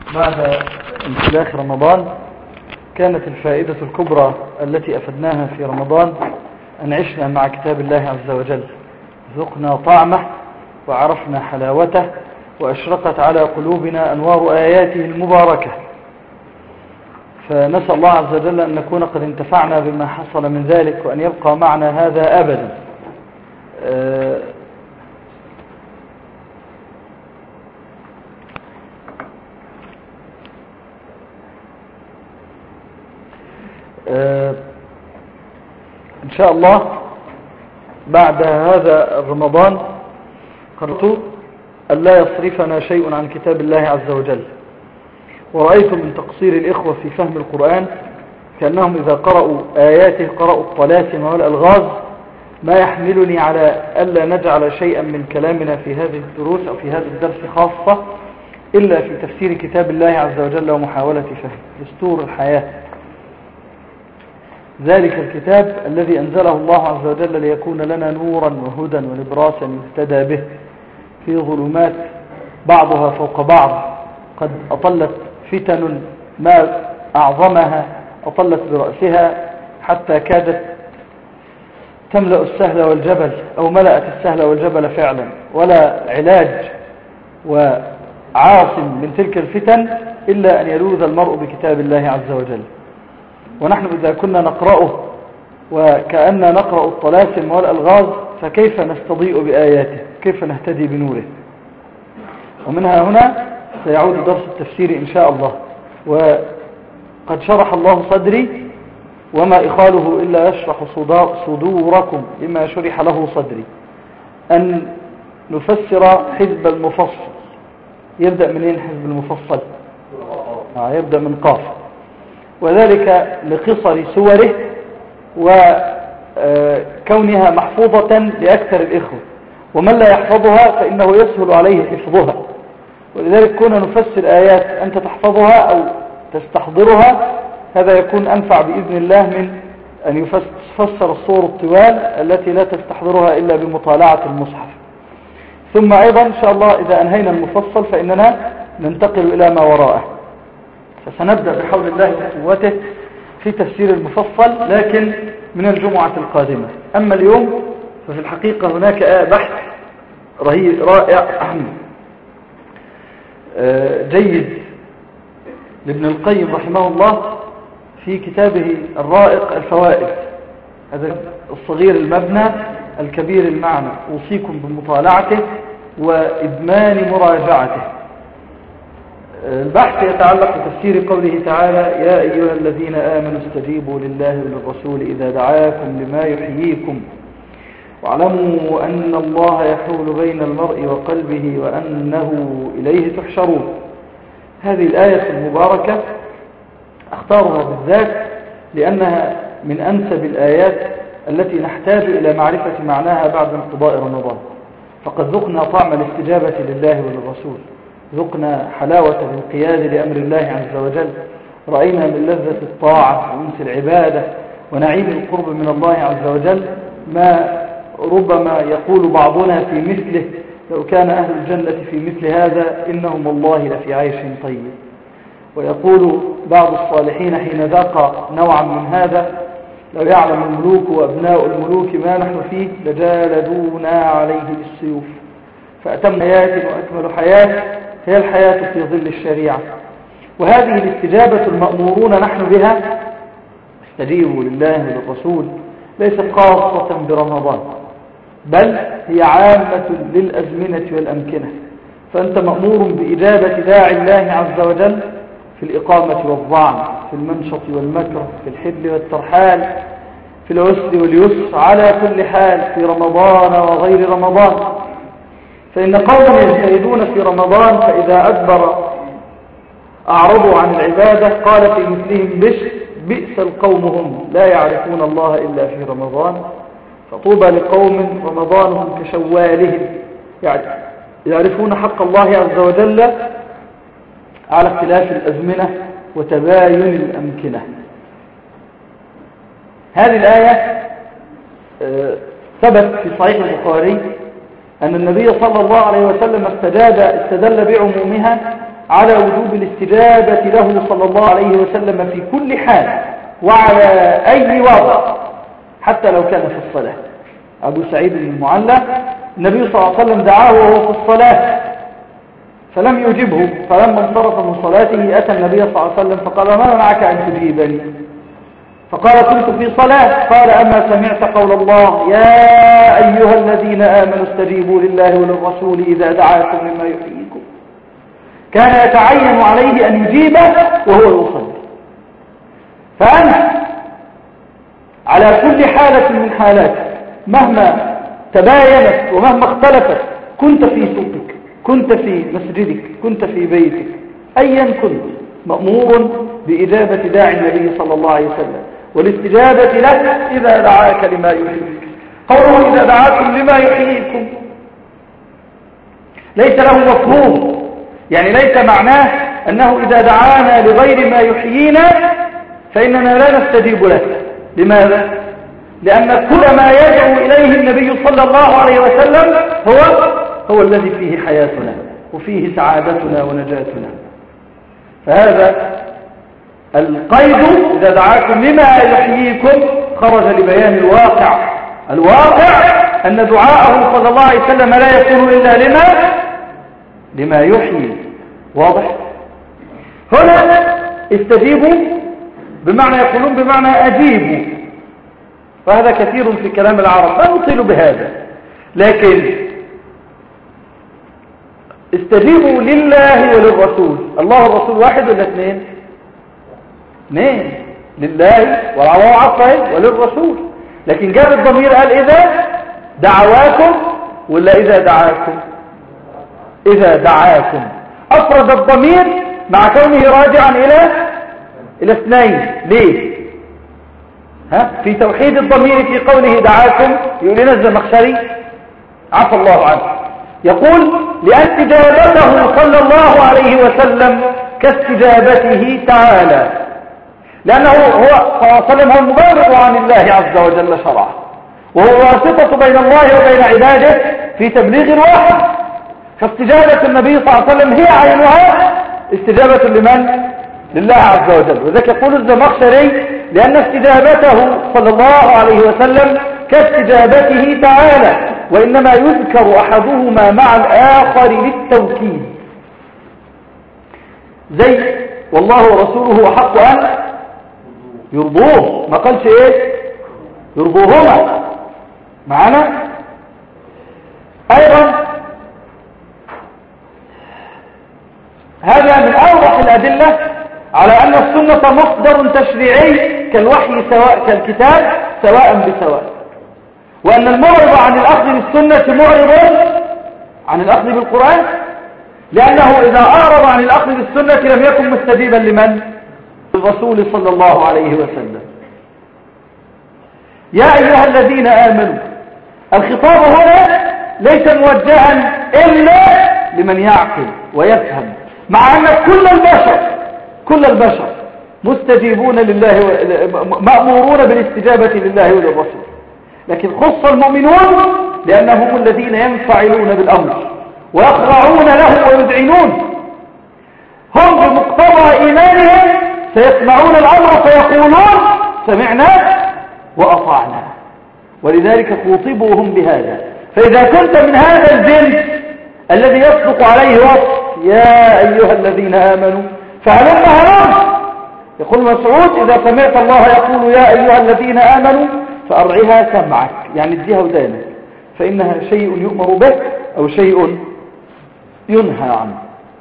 بعد انسلاخ رمضان كانت الفائدة الكبرى التي أفدناها في رمضان أن عشنا مع كتاب الله عز وجل، ذقنا طعمه وعرفنا حلاوته، وأشرقت على قلوبنا أنوار آياته المباركة. فنسأل الله عز وجل أن نكون قد انتفعنا بما حصل من ذلك، وأن يبقى معنا هذا أبدا. إن شاء الله بعد هذا رمضان قررت أن لا يصرفنا شيء عن كتاب الله عز وجل. ورأيت من تقصير الإخوة في فهم القرآن كأنهم إذا قرأوا آياته قرأوا الطلاسم والألغاز، ما يحملني على ألا نجعل شيئا من كلامنا في هذه الدروس أو في هذا الدرس خاصة إلا في تفسير كتاب الله عز وجل ومحاولة فهم دستور الحياة، ذلك الكتاب الذي أنزله الله عز وجل ليكون لنا نورا وهدى ونبراسا يهتدى به في ظلمات بعضها فوق بعض، قد أطلت فتن ما أعظمها، أطلت برأسها حتى كادت تملأ السهل والجبل أو ملأت السهل والجبل فعلا، ولا علاج وعاصم من تلك الفتن إلا أن يلوذ المرء بكتاب الله عز وجل. ونحن إذا كنا نقرأه وكأننا نقرأ الطلاسم والألغاز فكيف نستضيء بآياته، كيف نهتدي بنوره. ومنها هنا سيعود درس التفسير إن شاء الله، وقد شرح الله صدري وما إخاله إلا يشرح صدوركم لما شرح له صدري، أن نفسر حزب المفصل. يبدأ منين حزب المفصل؟ يبدأ من قاف، وذلك لقصر سوره وكونها محفوظة لأكثر الإخوة، ومن لا يحفظها فإنه يسهل عليه حفظها. ولذلك كنا نفسر آيات أنت تحفظها أو تستحضرها، هذا يكون أنفع بإذن الله من أن يفسر الصور الطوال التي لا تستحضرها إلا بمطالعة المصحف. ثم أيضا إن شاء الله إذا أنهينا المفصل فإننا ننتقل إلى ما وراءه، فسنبدأ بحول الله وقوته في تفسير المفصل، لكن من الجمعة القادمة. أما اليوم ففي الحقيقة هناك بحث رائع جيد لابن القيم رحمه الله في كتابه الرائق الفوائد، هذا الصغير المبنى الكبير المعنى، أوصيكم بمطالعته وإدمان مراجعته. البحث يتعلق بتفسير قوله تعالى: يا أيها الذين آمنوا استجيبوا لله وللرسول إذا دعاكم لما يحييكم واعلموا أن الله يحول بين المرء وقلبه وأنه إليه تحشرون. هذه الآية المباركة أختارها بالذات لأنها من أنسب الآيات التي نحتاج إلى معرفة معناها بعد انقضاء رمضان. فقد ذقنا طعم الاستجابة لله وللرسول، ذقنا حلاوة الانقياد لأمر الله عز وجل، رأينا من لذة الطاعة وأنس العبادة ونعيم القرب من الله عز وجل ما ربما يقول بعضنا في مثله: لو كان أهل الجنة في مثل هذا إنهم والله لفي عيش طيب. ويقول بعض الصالحين حين ذاق نوعا من هذا: لو يعلم الملوك وأبناء الملوك ما نحن فيه لجالدونا عليه بالسيوف. فأتم حياة وأكمل حياة هي الحياة في ظل الشريعة. وهذه الاستجابة المأمورون نحن بها، استجيبوا لله وللرسول، ليست خاصة برمضان، بل هي عامة للأزمنة والأمكنة. فأنت مأمور بإجابة داعي الله عز وجل في الإقامة والضعن، في المنشط والمكر، في الحل والترحال، في العسر واليسر، على كل حال، في رمضان وغير رمضان. فإن قوما يجتهدون في رمضان فإذا أدبر أعرضوا عن العبادة، قال في مثلهم بشر: بئس القوم هم لا يعرفون الله إلا في رمضان، فطوبى لقوم رمضانهم كشوالهم، يعني يعرفون حق الله عز وجل على اختلاف الأزمنة وتباين الأمكنة. هذه الآية ثبت في صحيح البخاري أن النبي صلى الله عليه وسلم استدل بعمومها على وجوب الاستجابة له صلى الله عليه وسلم في كل حال وعلى أي وضع، حتى لو كان في الصلاة. أبو سعيد المعلى النبي صلى الله عليه وسلم دعاه وهو في الصلاة فلم يجبه، فلما انصرف من صلاته أتى النبي صلى الله عليه وسلم فقال: ما منعك أن تجيبني؟ فقال: كنت في صلاة. قال: أما سمعت قول الله: يا أيها الذين آمنوا استجيبوا لله وللرسول إذا دعاكم لما يحييكم؟ كان يتعين عليه أن يجيبه وهو يصلي. فأنت على كل حالة من حالاتك مهما تباينت ومهما اختلفت، كنت في سوقك، كنت في مسجدك، كنت في بيتك، أيا كنت، مأمور بإجابة داعي النبي صلى الله عليه وسلم والاستجابة له إذا دعاك لما يحييك. قوله إذا دعاكم لما يحييكم ليس له مفهوم، يعني ليس معناه أنه إذا دعانا لغير ما يحيينا فإننا لا نستجيب له. لماذا؟ لأن كل ما يدعو إليه النبي صلى الله عليه وسلم هو الذي فيه حياتنا وفيه سعادتنا ونجاتنا. فهذا القيد إذا دعاكم لما يحييكم خرج لبيان الواقع أن دعاءه صلى الله عليه وسلم لا يكون إلا لما يحيي. واضح؟ هنا استجيبوا بمعنى يقولون بمعنى أجيبوا، وهذا كثير في كلام العرب، لا نطيل بهذا، لكن استجيبوا لله وللرسول. الله والرسول واحد ولا اثنين؟ لله والعواعق وللرسول، لكن جاب الضمير قال إذا دعواكم ولا إذا دعاكم؟ إذا دعاكم. أفرد الضمير مع كونه راجعا إلى اثنين. ليه؟ في توحيد الضمير في قوله دعاكم يقول لنا الزمخشري عفى الله عنه، يقول: لأن استجابته صلى الله عليه وسلم كاستجابته تعالى، لأنه هو صلى الله عليه وسلم هو المبلغ عن الله عز وجل شرعه، وهو واسطة بين الله وبين عباده في تبليغ الوحي. فاستجابة النبي صلى الله عليه وسلم هي عينها استجابة لمن؟ لله عز وجل. وذلك يقول الزمخشري: لأن استجابته صلى الله عليه وسلم كاستجابته تعالى، وإنما يذكر أحدهما مع الآخر للتوكيد، زي والله ورسوله أحق أن يرضوه، ما قالش إيه؟ يرضوهما. معنا أيضا هذا من أوضح الأدلة على أن السنة مصدر تشريعي كالوحي كالكتاب سواء بسواء، وأن المعرض عن الأخذ بالسنة معرض عن الأخذ بالقرآن، لأنه إذا أعرض عن الأخذ بالسنة لم يكن مستجيبا لمن؟ الرسول صلى الله عليه وسلم. يا أيها الذين آمنوا، الخطاب هنا ليس موجها إلا لمن يعقل ويفهم، مع أن كل البشر مستجيبون لله مأمورون بالاستجابة لله وللرسول، لكن خص المؤمنون لأنهم الذين ينفعلون بالأمر ويخضعون له ويذعنون. هم بمقتضى إيمانهم سيسمعون الأمر فيقولون سمعنا وأطعنا، ولذلك خوطبوا هم بهذا. فإذا كنت من هذا الجنس الذي يصدق عليه وصف يا أيها الذين آمنوا فهلم. يقول مسعود: إذا سمعت الله يقول يا أيها الذين آمنوا فأرعها سمعك، يعني اديها ودانك، فإنها شيء يؤمر به أو شيء ينهى عنه.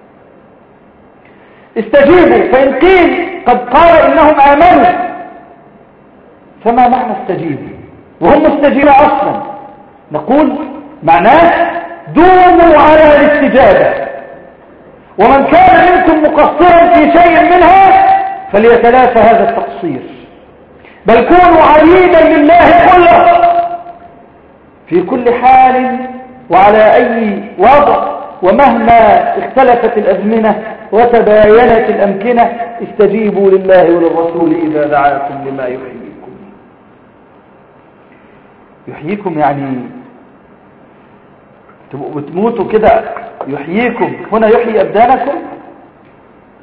استجيبوا، فإن قيل قد قال إنهم آمنوا فما معنى استجيبوا وهم مستجيبون أصلا؟ نقول معناه دوموا على الاستجابة، ومن كان منكم مقصرا في شيء منها فليتلافى هذا التقصير، بل كونوا عبيدا لله كله في كل حال وعلى أي وضع، ومهما اختلفت الأزمنة وتباينت الأمكنة استجيبوا لله وللرسول إذا دعاكم لما يحييكم. يعني تبقوا بتموتوا كده يحييكم، هنا يحيي أبدانكم،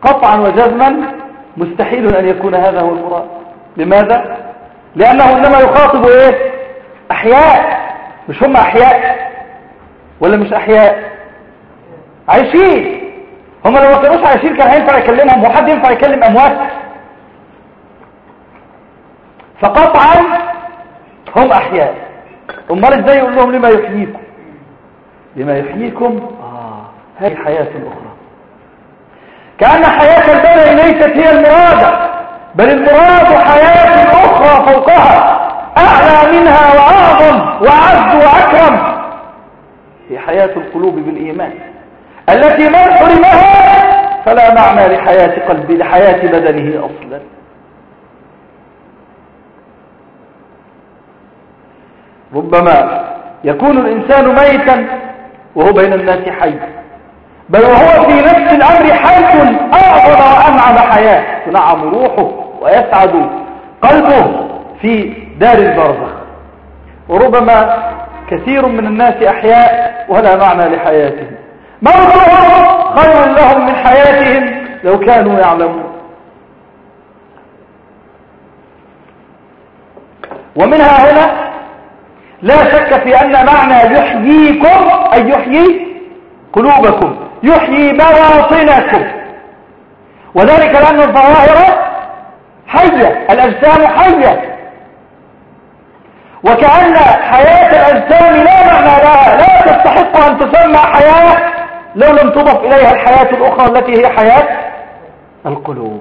قطعا وجزما مستحيل أن يكون هذا هو المراد. لماذا؟ لأنه إنما يخاطب إيه؟ أحياء. مش هم أحياء ولا مش أحياء؟ عايشين. هم لو ما كانوش عايشين كان هينفع يكلمهم؟ وحد ينفع يكلم أموات؟ فقطعا هم أحياء. امال ازاي يقول لهم لما يحييكم؟ لما يحييكم هذه حياة أخرى. كأن حياة البدن ليست هي المراد، بل المراد حياة أخرى فوقها أعلى منها وأعظم وأعز وأكرم، هي حياة القلوب بالإيمان التي من حرمها فلا معنى لحياة قلبه لحياة بدنه أصلا. ربما يكون الإنسان ميتا وهو بين الناس حي، بل وهو في نفس الأمر حي أعظم وأنعم حياة، تنعم روحه ويسعد قلبه في دار البرزخ. وربما كثير من الناس أحياء ولا معنى لحياتهم، موتهم خير لهم من حياتهم لو كانوا يعلمون. ومنها هنا لا شك في أن معنى يحييكم أي يحيي قلوبكم، يحيي بواطنكم، وذلك لأن الظواهر حية، الأجسام حية، وكأن حياة الأجسام لا معنى لها، لا تستحق أن تسمى حياة لو لم تضف إليها الحياة الأخرى التي هي حياة القلوب.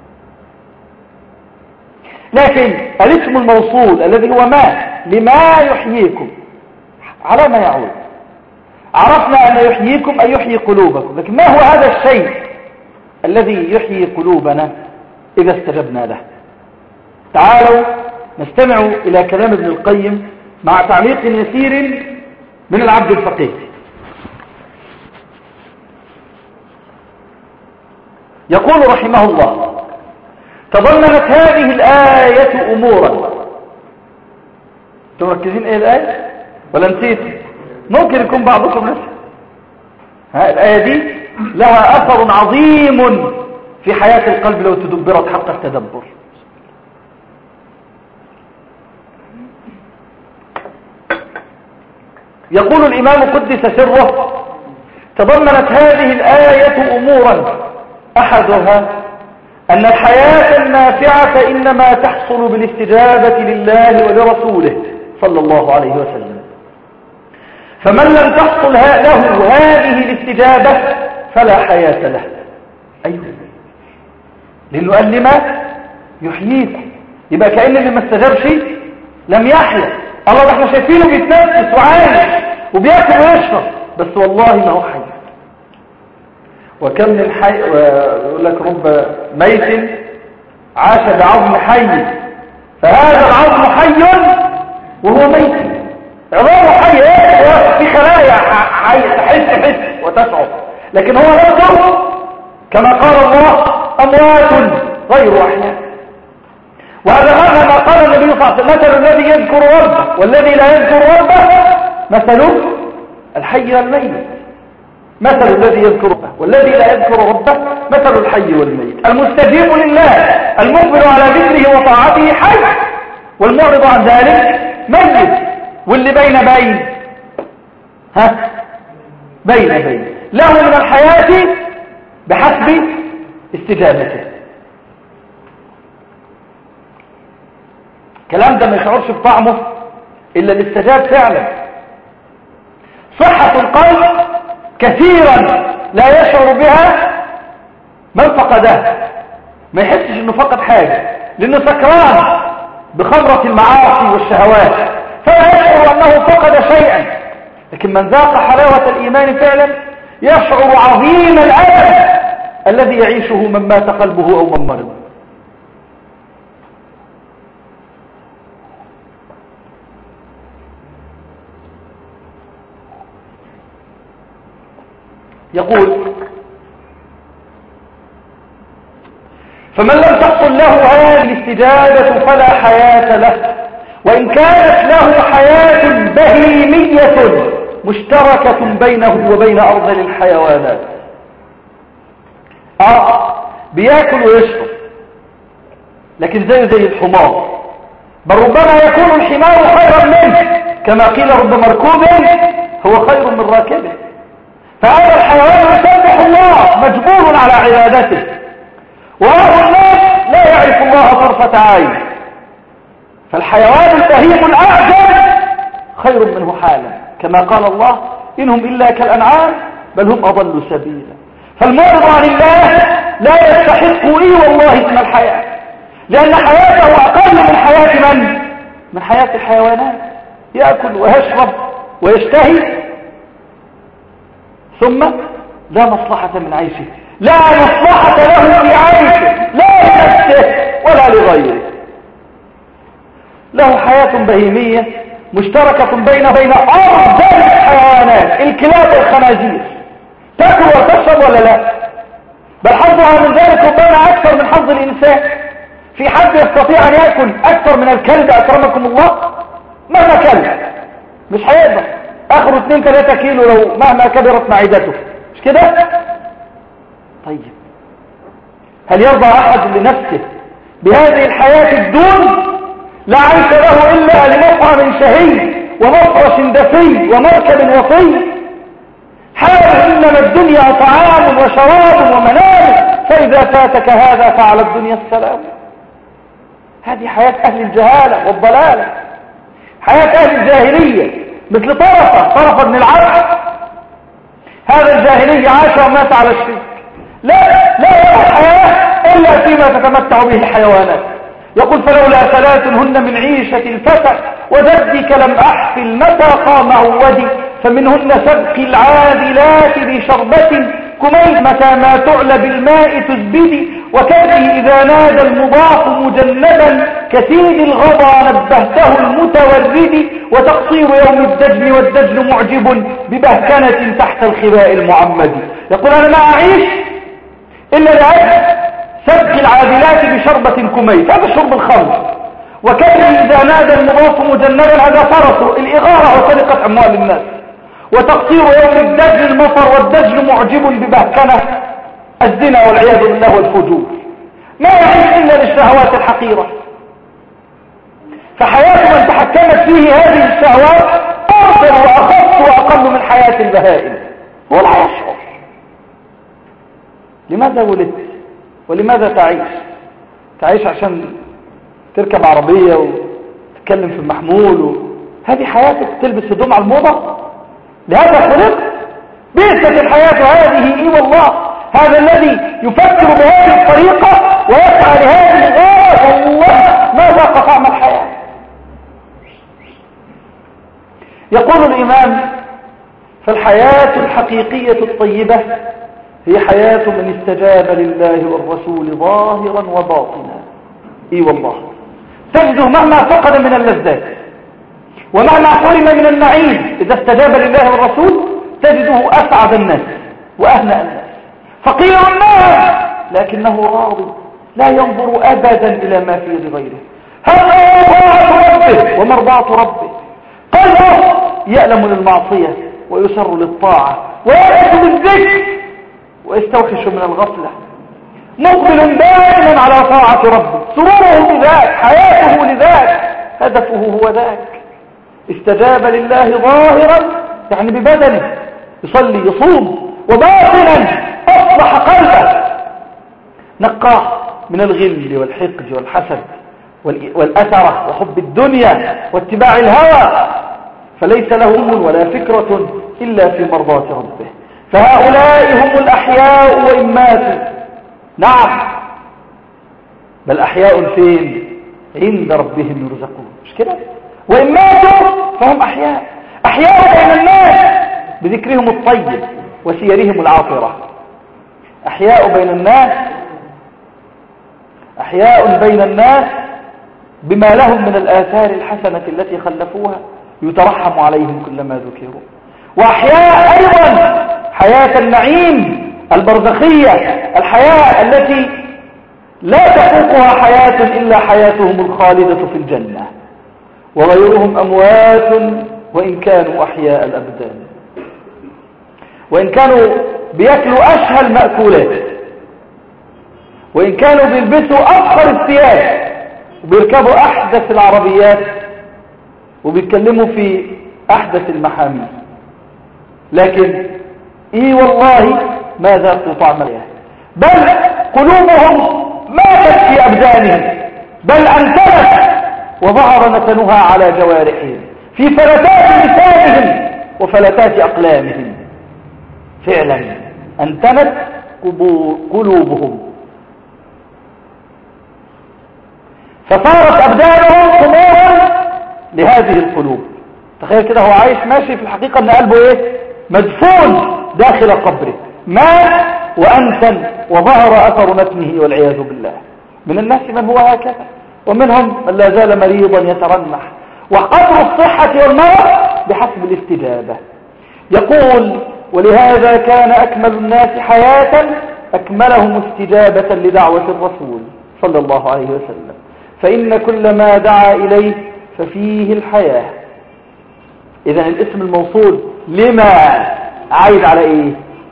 لكن الاسم الموصول الذي هو ما لما يحييكم على ما يعود. عرفنا أن يحييكم أن يحيي قلوبكم، لكن ما هو هذا الشيء الذي يحيي قلوبنا إذا استجبنا له؟ تعالوا نستمع إلى كلام ابن القيم مع تعليق يسير من العبد الفقيه. يقول رحمه الله: تضمنت هذه الآية أمورا. تركزين ايه الآية ولا نسيت؟ ممكن يكون بعضكم نسي. الآية دي لها أثر عظيم في حياة القلب لو تدبرت حق التدبر. يقول الإمام قدس سره: تضمنت هذه الآية أمورا، أحدها أن الحياة النافعة إنما تحصل بالاستجابة لله ولرسوله صلى الله عليه وسلم، فمن لم تحصل له هذه الاستجابة فلا حياة له. أيوه، لأنه قال لما يحييكم، يبقى كأن اللي ما استجابش لم يحيا. الله ده احنا شايفينه بيتنفس وعايش وبياكل ويشرب، بس والله ما هو حي. وكم من حي، يقول لك رب ميت عاش بعظم حي، فهذا العظم حي وهو ميت. عظامه حي في خلايا حي تحس وتشعر، لكن هو نفسه كما قال الله أموات غير أحياء. وهذا معنى ما قال النبي صلى الله عليه وسلم: مثل الذي يذكر ربه والذي لا يذكر ربه مثل الحي والميت. مثل الذي يذكر ربه والذي لا يذكر ربه مثل الحي والميت. المستجيب لله المقبل على ذكره وطاعته حي، والمعرض عن ذلك ميت. واللي بين له من الحياة بحسب استجابته. الكلام ده ما يشعرش بطعمه إلا اللي استجاب فعلا. صحة القلب كثيرا لا يشعر بها من فقدها، ما يحسش انه فقد حاجة، لانه سكران بخمرة المعاصي والشهوات، فلا يشعر انه فقد شيئا. لكن من ذاق حلاوة الايمان فعلا يشعر عظيم الألم الذي يعيشه من مات قلبه او من مرض. يقول: فمن لم تحصل له هذه الاستجابة فلا حياة له، وإن كانت له حياة بهيمية مشتركة بينه وبين أرذل الحيوانات. بياكل ويشرب، لكن زي الحمار، بل ربما يكون الحمار خيرا منه، كما قيل رب مركوب هو خير من راكبه. فهذا الحيوان يسبح الله مجبور على عبادته، وهذا الناس لا يعرف الله طرفة عين. فالحيوان البهيم الأعجب خير منه حالا، كما قال الله إنهم إلا كالأنعام بل هم أضل سبيلا. فالمعرض عن الله لا يستحق والله اسم الحياة، لأن حياته أقل من حياة من؟ من حياة الحيوانات. يأكل ويشرب ويشتهي، ثم لا مصلحة من عيشه، لا مصلحة له في عيشه، لا لنفسه ولا لغيره. له حياة بهيمية مشتركة بين أرذل الحيوانات، الكلاب والخنازير، تأكل وتشرب ولا لا؟ بل حظها من ذلك ربما أكثر من حظ الإنسان. في حد يستطيع أن يأكل أكثر من الكلب أكرمكم الله؟ مهما كلب مش هيقدر، آخره 2-3 كيلو لو مهما كبرت معدته، مش كده؟ طيب هل يرضى أحد لنفسه بهذه الحياة الدون؟ لا عيش له إلا لمطعم شهي ومفرش دفي ومركب وطي، حاله إنما الدنيا طعام وشراب ومنام، فإذا فاتك هذا فعلى الدنيا السلام. هذه حياة أهل الجهالة والضلالة، حياة أهل الجاهلية، مثل طرفة بن العبد. هذا الجاهلي عاش ومات على الشرك، لا يرى الحياة إلا فيما تتمتع به الحيوانات. يقول فلولا 3 هن من عيشة الفتى وجدك لم أحفل متى قام عودي، فمنهن سبق العادلات بشربة كميل متى ما تعلى بالماء تزبدي، وكذه إذا نادى المضاف مجنبا كثير الغضا نبهته المتورد، وتقصير يوم الدجن والدجن معجب ببهكنة تحت الخباء المعمد. يقول أنا ما أعيش إلا لأجل سبق العادلات بشربة كميل، هذا شرب الخمر، وكذه إذا نادى المضاف مجنبا هذا فرس الإغارة وسرقة أموال الناس، وتقصير يوم الدجن المطر والدجن معجب ببهكنة الزنا والعياذ بالله والفجور. ما يعيش إلا للشهوات الحقيرة. فحياة من تحكمت فيه هذه الشهوات أرسل وأخص وأقل من حياة البهائم، ولا يشعر. لماذا ولدت ولماذا تعيش عشان تركب عربية وتتكلم في المحمول هذه حياتك، تلبس هدوم على الموضة؟ لهذا خلقت؟ بئست الحياة هذه اي والله. هذا الذي يفكر بهذه الطريقة ويسعى لهذه الغاية والله ما ذاق طعم الحياة. يقول الإمام فالحياة الحقيقية الطيبة هي حياة من استجاب لله والرسول ظاهرا وباطنا. اي والله تجده مهما فقد من اللذات ومهما حرم من النعيم إذا استجاب لله والرسول تجده أسعد الناس وأهنأ الناس، فقير الناس لكنه راضي لا ينظر أبدا إلى ما في غيره. هذا طاعة ربه ومرضاة ربه، قلبه يألم للمعصية ويسر للطاعة، ويأس بالذكر ويستوحش من الغفلة، مقبل دائما على طاعة ربه، سروره لذاك، حياته لذاك، هدفه هو ذاك. استجاب لله ظاهرا يعني ببدنه يصلي يصوم، وباطنا أصلح قلبه نقاه من الغل والحقد والحسد والأثرة وحب الدنيا واتباع الهوى، فليس له هم ولا فكرة إلا في مرضاة ربه. فهؤلاء هم الأحياء وإن ماتوا، نعم بل أحياء فين؟ عند ربهم يرزقون، مش كده؟ وإن ماتوا فهم أحياء بين الناس بذكرهم الطيب وسيرهم العاطرة. أحياء بين الناس بما لهم من الآثار الحسنة التي خلفوها يترحم عليهم كلما ذكروا. وأحياء أيضا حياة النعيم البرزخية، الحياة التي لا تفوقها حياة إلا حياتهم الخالدة في الجنة، وغيرهم أموات وإن كانوا أحياء الأبدان، وإن كانوا بيأكلوا أشهى المأكولات وإن كانوا بيلبسوا أفخر الثياب وبيركبوا أحدث العربيات وبيتكلموا في أحدث المحامي، لكن والله ما ذاقوا طعم الحياة، بل قلوبهم ماتت في أبدانهم، بل أنتنت وظهر نتنها على جوارحهم في فلتات لسانهم وفلتات أقلامهم. فعلا أنتنت قلوبهم، فصارت أبدانهم خمورا لهذه القلوب. تخيل كده هو عايش ماشي، في الحقيقة ان قلبه مدفون داخل قبره، مات وأنتن وظهر أثر نتنه والعياذ بالله. من الناس من هو هكذا، ومنهم من لا زال مريضا يترنح. وقدر الصحة والمرض بحسب الاستجابة. يقول: ولهذا كان أكمل الناس حياة أكملهم استجابة لدعوة الرسول صلى الله عليه وسلم، فإن كل ما دعا إليه ففيه الحياة. إذن الاسم الموصول لما عايد على إيه؟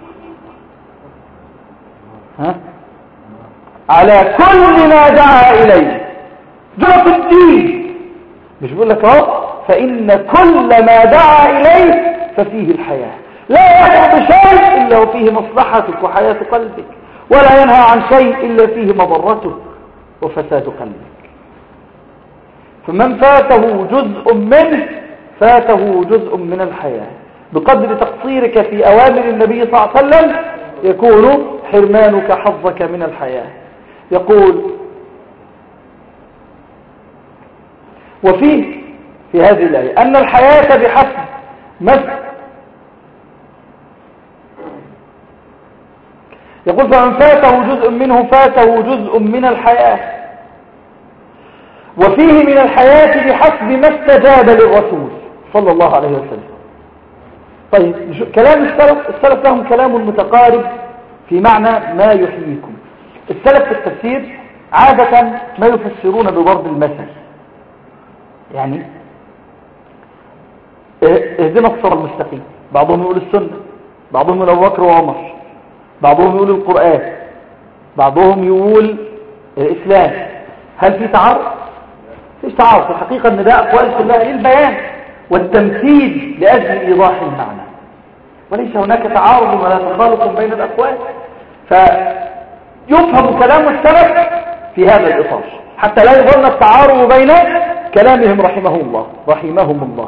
على كل ما دعا إليه، جرة الدين. مش بيقول لك فإن كل ما دعا إليه ففيه الحياة، لا يأمر بشيء إلا وفيه مصلحتك وحياة قلبك، ولا ينهى عن شيء إلا فيه مضرتك وفساد قلبك. فمن فاته جزء منه فاته جزء من الحياة. بقدر تقصيرك في أوامر النبي صلى الله عليه وسلم يكون حرمانك حظك من الحياة. يقول: وفيه في هذه الآية أن الحياة بحسب يقول: فمن فاته جزء منه فاته جزء من الحياة، وفيه من الحياة بحسب ما استجاب للرسول صلى الله عليه وسلم. طيب، كلام السلف لهم كلام متقارب في معنى ما يحييكم. السلف في التفسير عادة ما يفسرون بضرب المثل، يعني اهدنا الصراط المستقيم، بعضهم يقول السنة، بعضهم يقول أبو بكر وعمر، بعضهم يقول القرآن، بعضهم يقول الإسلام. هل في تعارض؟ فيش تعارض. في الحقيقة ان ده أقوال كلها للبيان والتمثيل لأجل إيضاح المعنى، وليس هناك تعارض ولا تخالف بين الأقوال. فيفهم كلام السلف في هذا الإطار حتى لا يظن التعارض بين كلامهم رحمهم الله.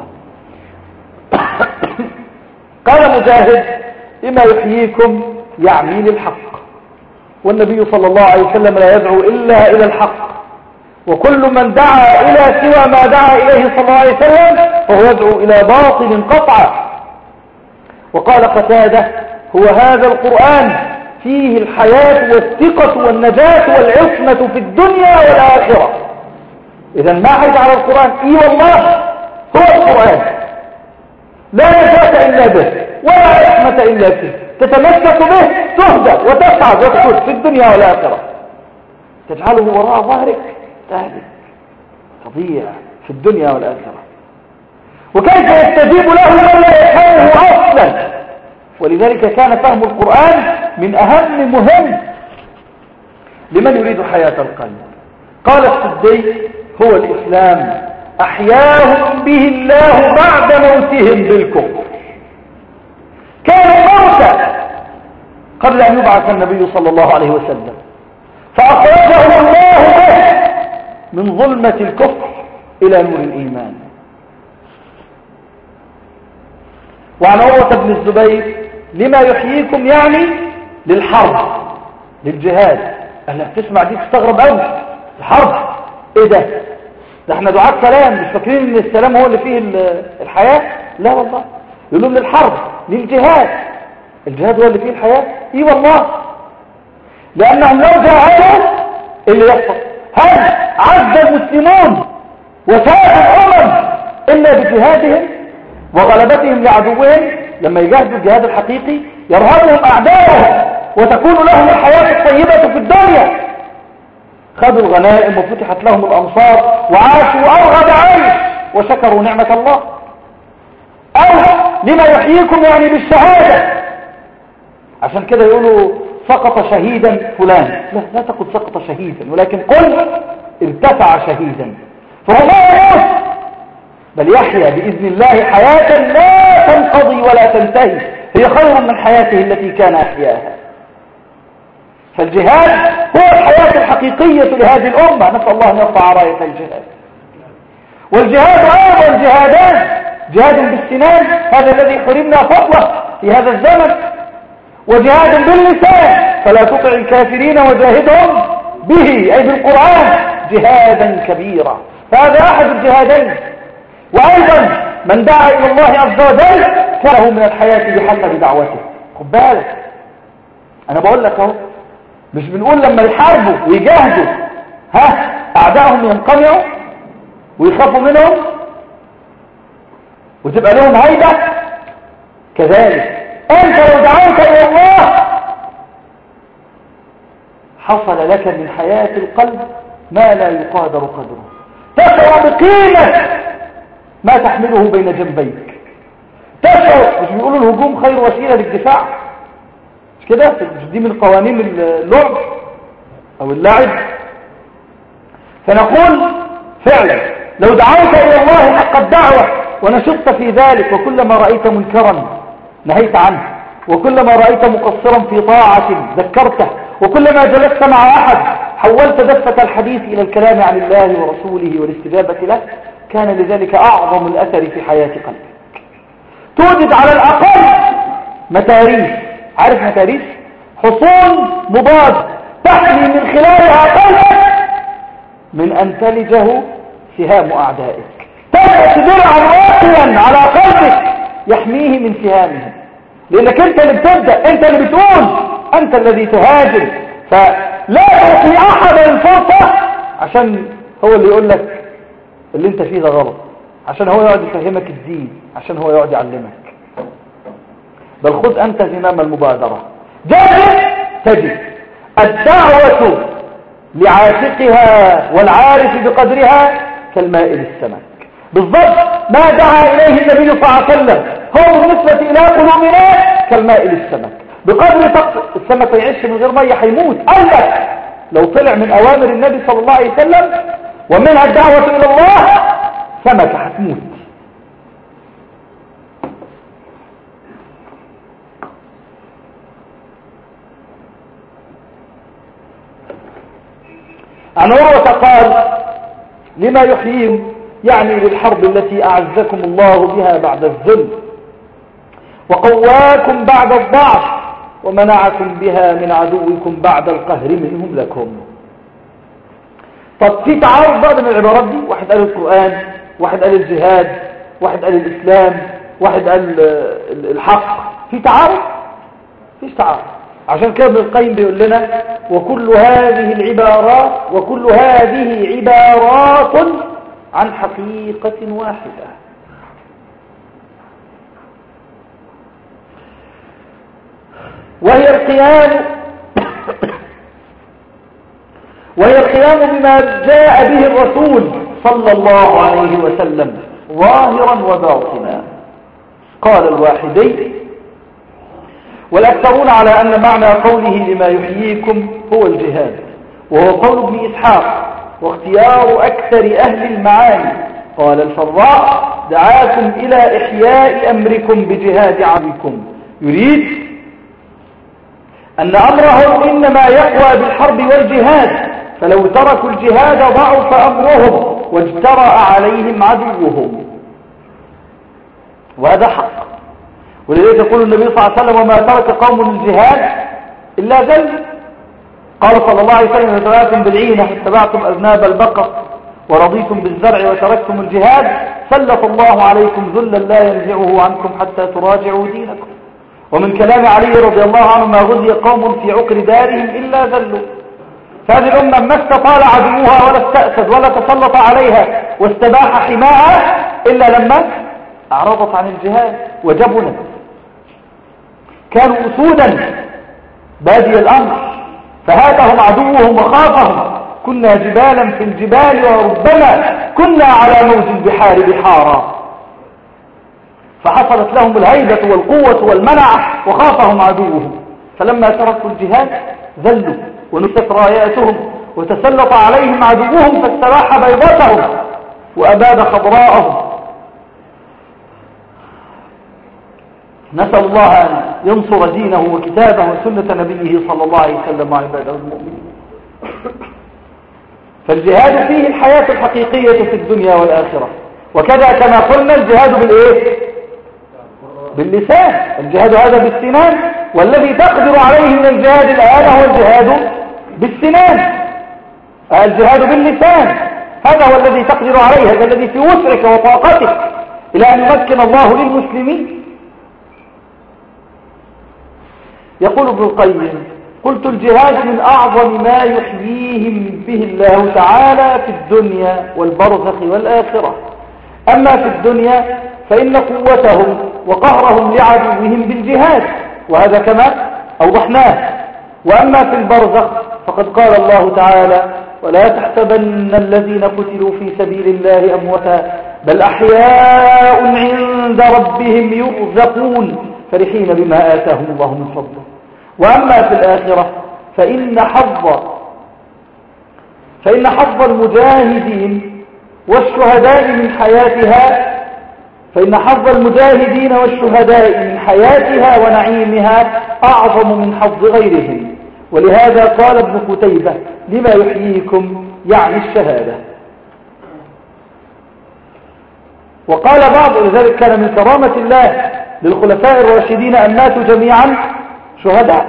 قال مجاهد: إما يحييكم يعني للحق، والنبي صلى الله عليه وسلم لا يدعو إلا إلى الحق، وكل من دعا إلى سوى ما دعا إليه صلى الله عليه وسلم فهو يدعو إلى باطل قطعا. وقال قتادة: هو هذا القرآن فيه الحياة والثقة والنجاة والعصمة في الدنيا والآخرة. إذن ما حيث على القرآن والله هو القرآن، لا نجاة إلا به ولا عصمة إلا فيه، تتمسك به تهدى وتسعد وتفوز في الدنيا والآخرة. تجعله وراء ظهرك تهلك تضيع في الدنيا والآخرة. وكيف يستجيب له من لا يفهمه أصلا؟ ولذلك كان فهم القرآن من أهم مهم لمن يريد حياة القلب. قال السدي: هو الإسلام أحياهم به الله بعد موتهم بالكفر. كانوا موتى قبل أن يبعث النبي صلى الله عليه وسلم، فأخرجهم الله به من ظلمة الكفر إلى نور الإيمان. وعن عروة بن الزبير: لما يحييكم يعني للحرب، للجهاد. أهلا تسمع دي تستغرب أوي، الحرب إيه ده احنا دعاة سلام، مش فاكرين ان السلام هو اللي فيه الحياة؟ لا والله، يقولون للحرب، للجهاد. الجهاد هو اللي فيه الحياة؟ ايه والله، لأنهم لو جاهدوا اللي يحصل. هل عز المسلمون وسائر الأمم إلا بجهادهم وغلبتهم لعدوهم؟ لما يجاهدوا الجهاد الحقيقي يرهبهم أعدائهم وتكون لهم الحياة الطيبة في الدنيا. خذوا الغنائم وفتحت لهم الأمصار وعاشوا أرغد عيش وشكروا نعمة الله. أو لما يحييكم يعني بالشهادة. عشان كده يقولوا سقط شهيدا فلان، لا تقل سقط شهيدا، ولكن قل ارتفع شهيدا، فهو لا يموت بل يحيا بإذن الله حياة لا تنقضي ولا تنتهي، هي خير من حياته التي كان أحياها. فالجهاد هو الحياة الحقيقية لهذه الأمة، نسأل الله أن يرفع راية الجهاد. والجهاد أيضا جهادان، جهاد بالسنان هذا الذي حرمنا فضله في هذا الزمن، وجهاد باللسان فلا تطع الكافرين وجاهدهم به أي بالقرآن جهادا كبيرا، فهذا أحد الجهادين. وأيضا من دعا إلى الله عز وجل كان له من الحياة بحسب دعوته. خد بالك أنا بقول لك اهو، مش بنقول لما يحاربوا ويجاهدوا أعدائهم ينقمعوا ويخافوا منهم وتبقى لهم هيبة. كذلك أنت لو دعوت إلى الله حصل لك من حياة القلب ما لا يقادر قدره، تشعر بقيمة ما تحمله بين جنبيك، تشعر. مش بيقولوا الهجوم خير وسيلة للدفاع، مش كده؟ مش دي من قوانين اللعب أو اللعب؟ فنقول فعلا لو دعوت إلى الله حق الدعوة ونشطت في ذلك، وكلما رأيت منكرا نهيت عنه، وكلما رأيت مقصرا في طاعة ذكرته، وكلما جلست مع أحد حولت دفة الحديث إلى الكلام عن الله ورسوله والاستجابة له، كان لذلك أعظم الأثر في حياة قلبك. توجد على الأقل متاريس، عارف متاريس؟ حصون مضاد تحمي من خلالها قلبك من أن تلجه سهام أعدائك، تبعث درعا واقيا على قلبك يحميه من سهامهم، لأنك أنت اللي بتبدأ، أنت اللي بتقول، أنت الذي تهاجم. فلا تعطي أحدا الفرصة عشان هو اللي يقول لك اللي أنت فيه ده غلط، عشان هو يقعد يفهمك الدين، عشان هو يقعد يعلمك. بل خذ أنت زمام المبادرة، جاهد تجد. الدعوة لعاشقها والعارف بقدرها كالماء للسمك، بالضبط ما دعا إليه النبي صلى الله عليه وسلم هو بالنسبة إلى قلوبنا كالماء للسمك. بقدر السمك يعيش من غير مية هيموت، قالك لو طلع من أوامر النبي صلى الله عليه وسلم ومنها الدعوة إلى الله سمكة هتموت. عن عروة قال لما يحييهم، يعني للحرب التي أعزكم الله بها بعد الذل وقواكم بعد الضعف ومنعكم بها من عدوكم بعد القهر منهم لكم. طب في تعارض بعض من العبارات دي، واحد قال القرآن، واحد قال الجهاد، واحد قال الإسلام، واحد قال الحق، في تعارض؟ فيش تعارض. عشان كده ابن القيم بيقول لنا وكل هذه عبارات عن حقيقة واحدة، وهي القيام بما جاء به الرسول صلى الله عليه وسلم ظاهرا وباطنا. قال الواحدي والأكثرون على أن معنى قوله لما يحييكم هو الجهاد، وهو قول ابن إسحاق واختيار أكثر أهل المعاني. قال الفراء دعاكم إلى إحياء أمركم بجهاد عدوكم، يريد أن أمرهم إنما يقوى بالحرب والجهاد، فلو تركوا الجهاد ضعف أمرهم واجترأ عليهم عدوهم، وهذا حق. ولذلك يقول النبي صلى الله عليه وسلم وما ترك قوم الجهاد إلا ذل. قال صلى الله عليه وسلم اتبعتم بالعينة اتبعتم أذناب البقر ورضيتم بالزرع وتركتم الجهاد سلط الله عليكم ذلا لا ينزعه عنكم حتى تراجعوا دينكم. ومن كلام علي رضي الله عنه ما غزي قوم في عقر دارهم إلا ذلوا. فهذه الأمة ما استطال عدوها ولا استأسد ولا تسلط عليها واستباح حماها إلا لما أعرضت عن الجهاد وجبنت. كانوا أسودا بادي الأمر فهاتهم عدوهم وخافهم. كنا جبالا في الجبال وربما كنا على موج البحار بحارا، فحصلت لهم الهيبة والقوة والمنعة وخافهم عدوهم. فلما تركوا الجهاد ذلوا ونست راياتهم وتسلط عليهم عدوهم فاستراح بيضتهم وأباد خضراءهم. نسأل الله أن ينصر دينه وكتابه وسنة نبيه صلى الله عليه وسلم وعباده المؤمنين. فالجهاد فيه الحياة الحقيقية في الدنيا والآخرة، وكذا كما قلنا الجهاد بالإيه؟ باللسان. الجهاد هذا بالسنان، والذي تقدر عليه من الجهاد الآن هو الجهاد بالسنان. الجهاد باللسان هذا هو الذي تقدر عليه، هذا الذي في وسعك وطاقتك إلى أن يمكن الله للمسلمين. يقول ابن القيم: قلت الجهاد من أعظم ما يحييهم به الله تعالى في الدنيا والبرزخ والآخرة. أما في الدنيا فإن قوتهم وقهرهم لعدوهم بالجهاد، وهذا كما أوضحناه. وأما في البرزخ فقد قال الله تعالى: ولا تحسبن الذين قتلوا في سبيل الله أمواتا بل أحياء عند ربهم يرزقون فرحين بما آتاهم الله من فضله. وأما في الآخرة فإن حظ المجاهدين والشهداء من حياتها من حياتها ونعيمها أعظم من حظ غيرهم. ولهذا قال ابن قتيبة: لما يحييكم يعني الشهادة. وقال بعض، لذلك كان من كرامة الله للخلفاء الراشدين أن ماتوا جميعا شهداء.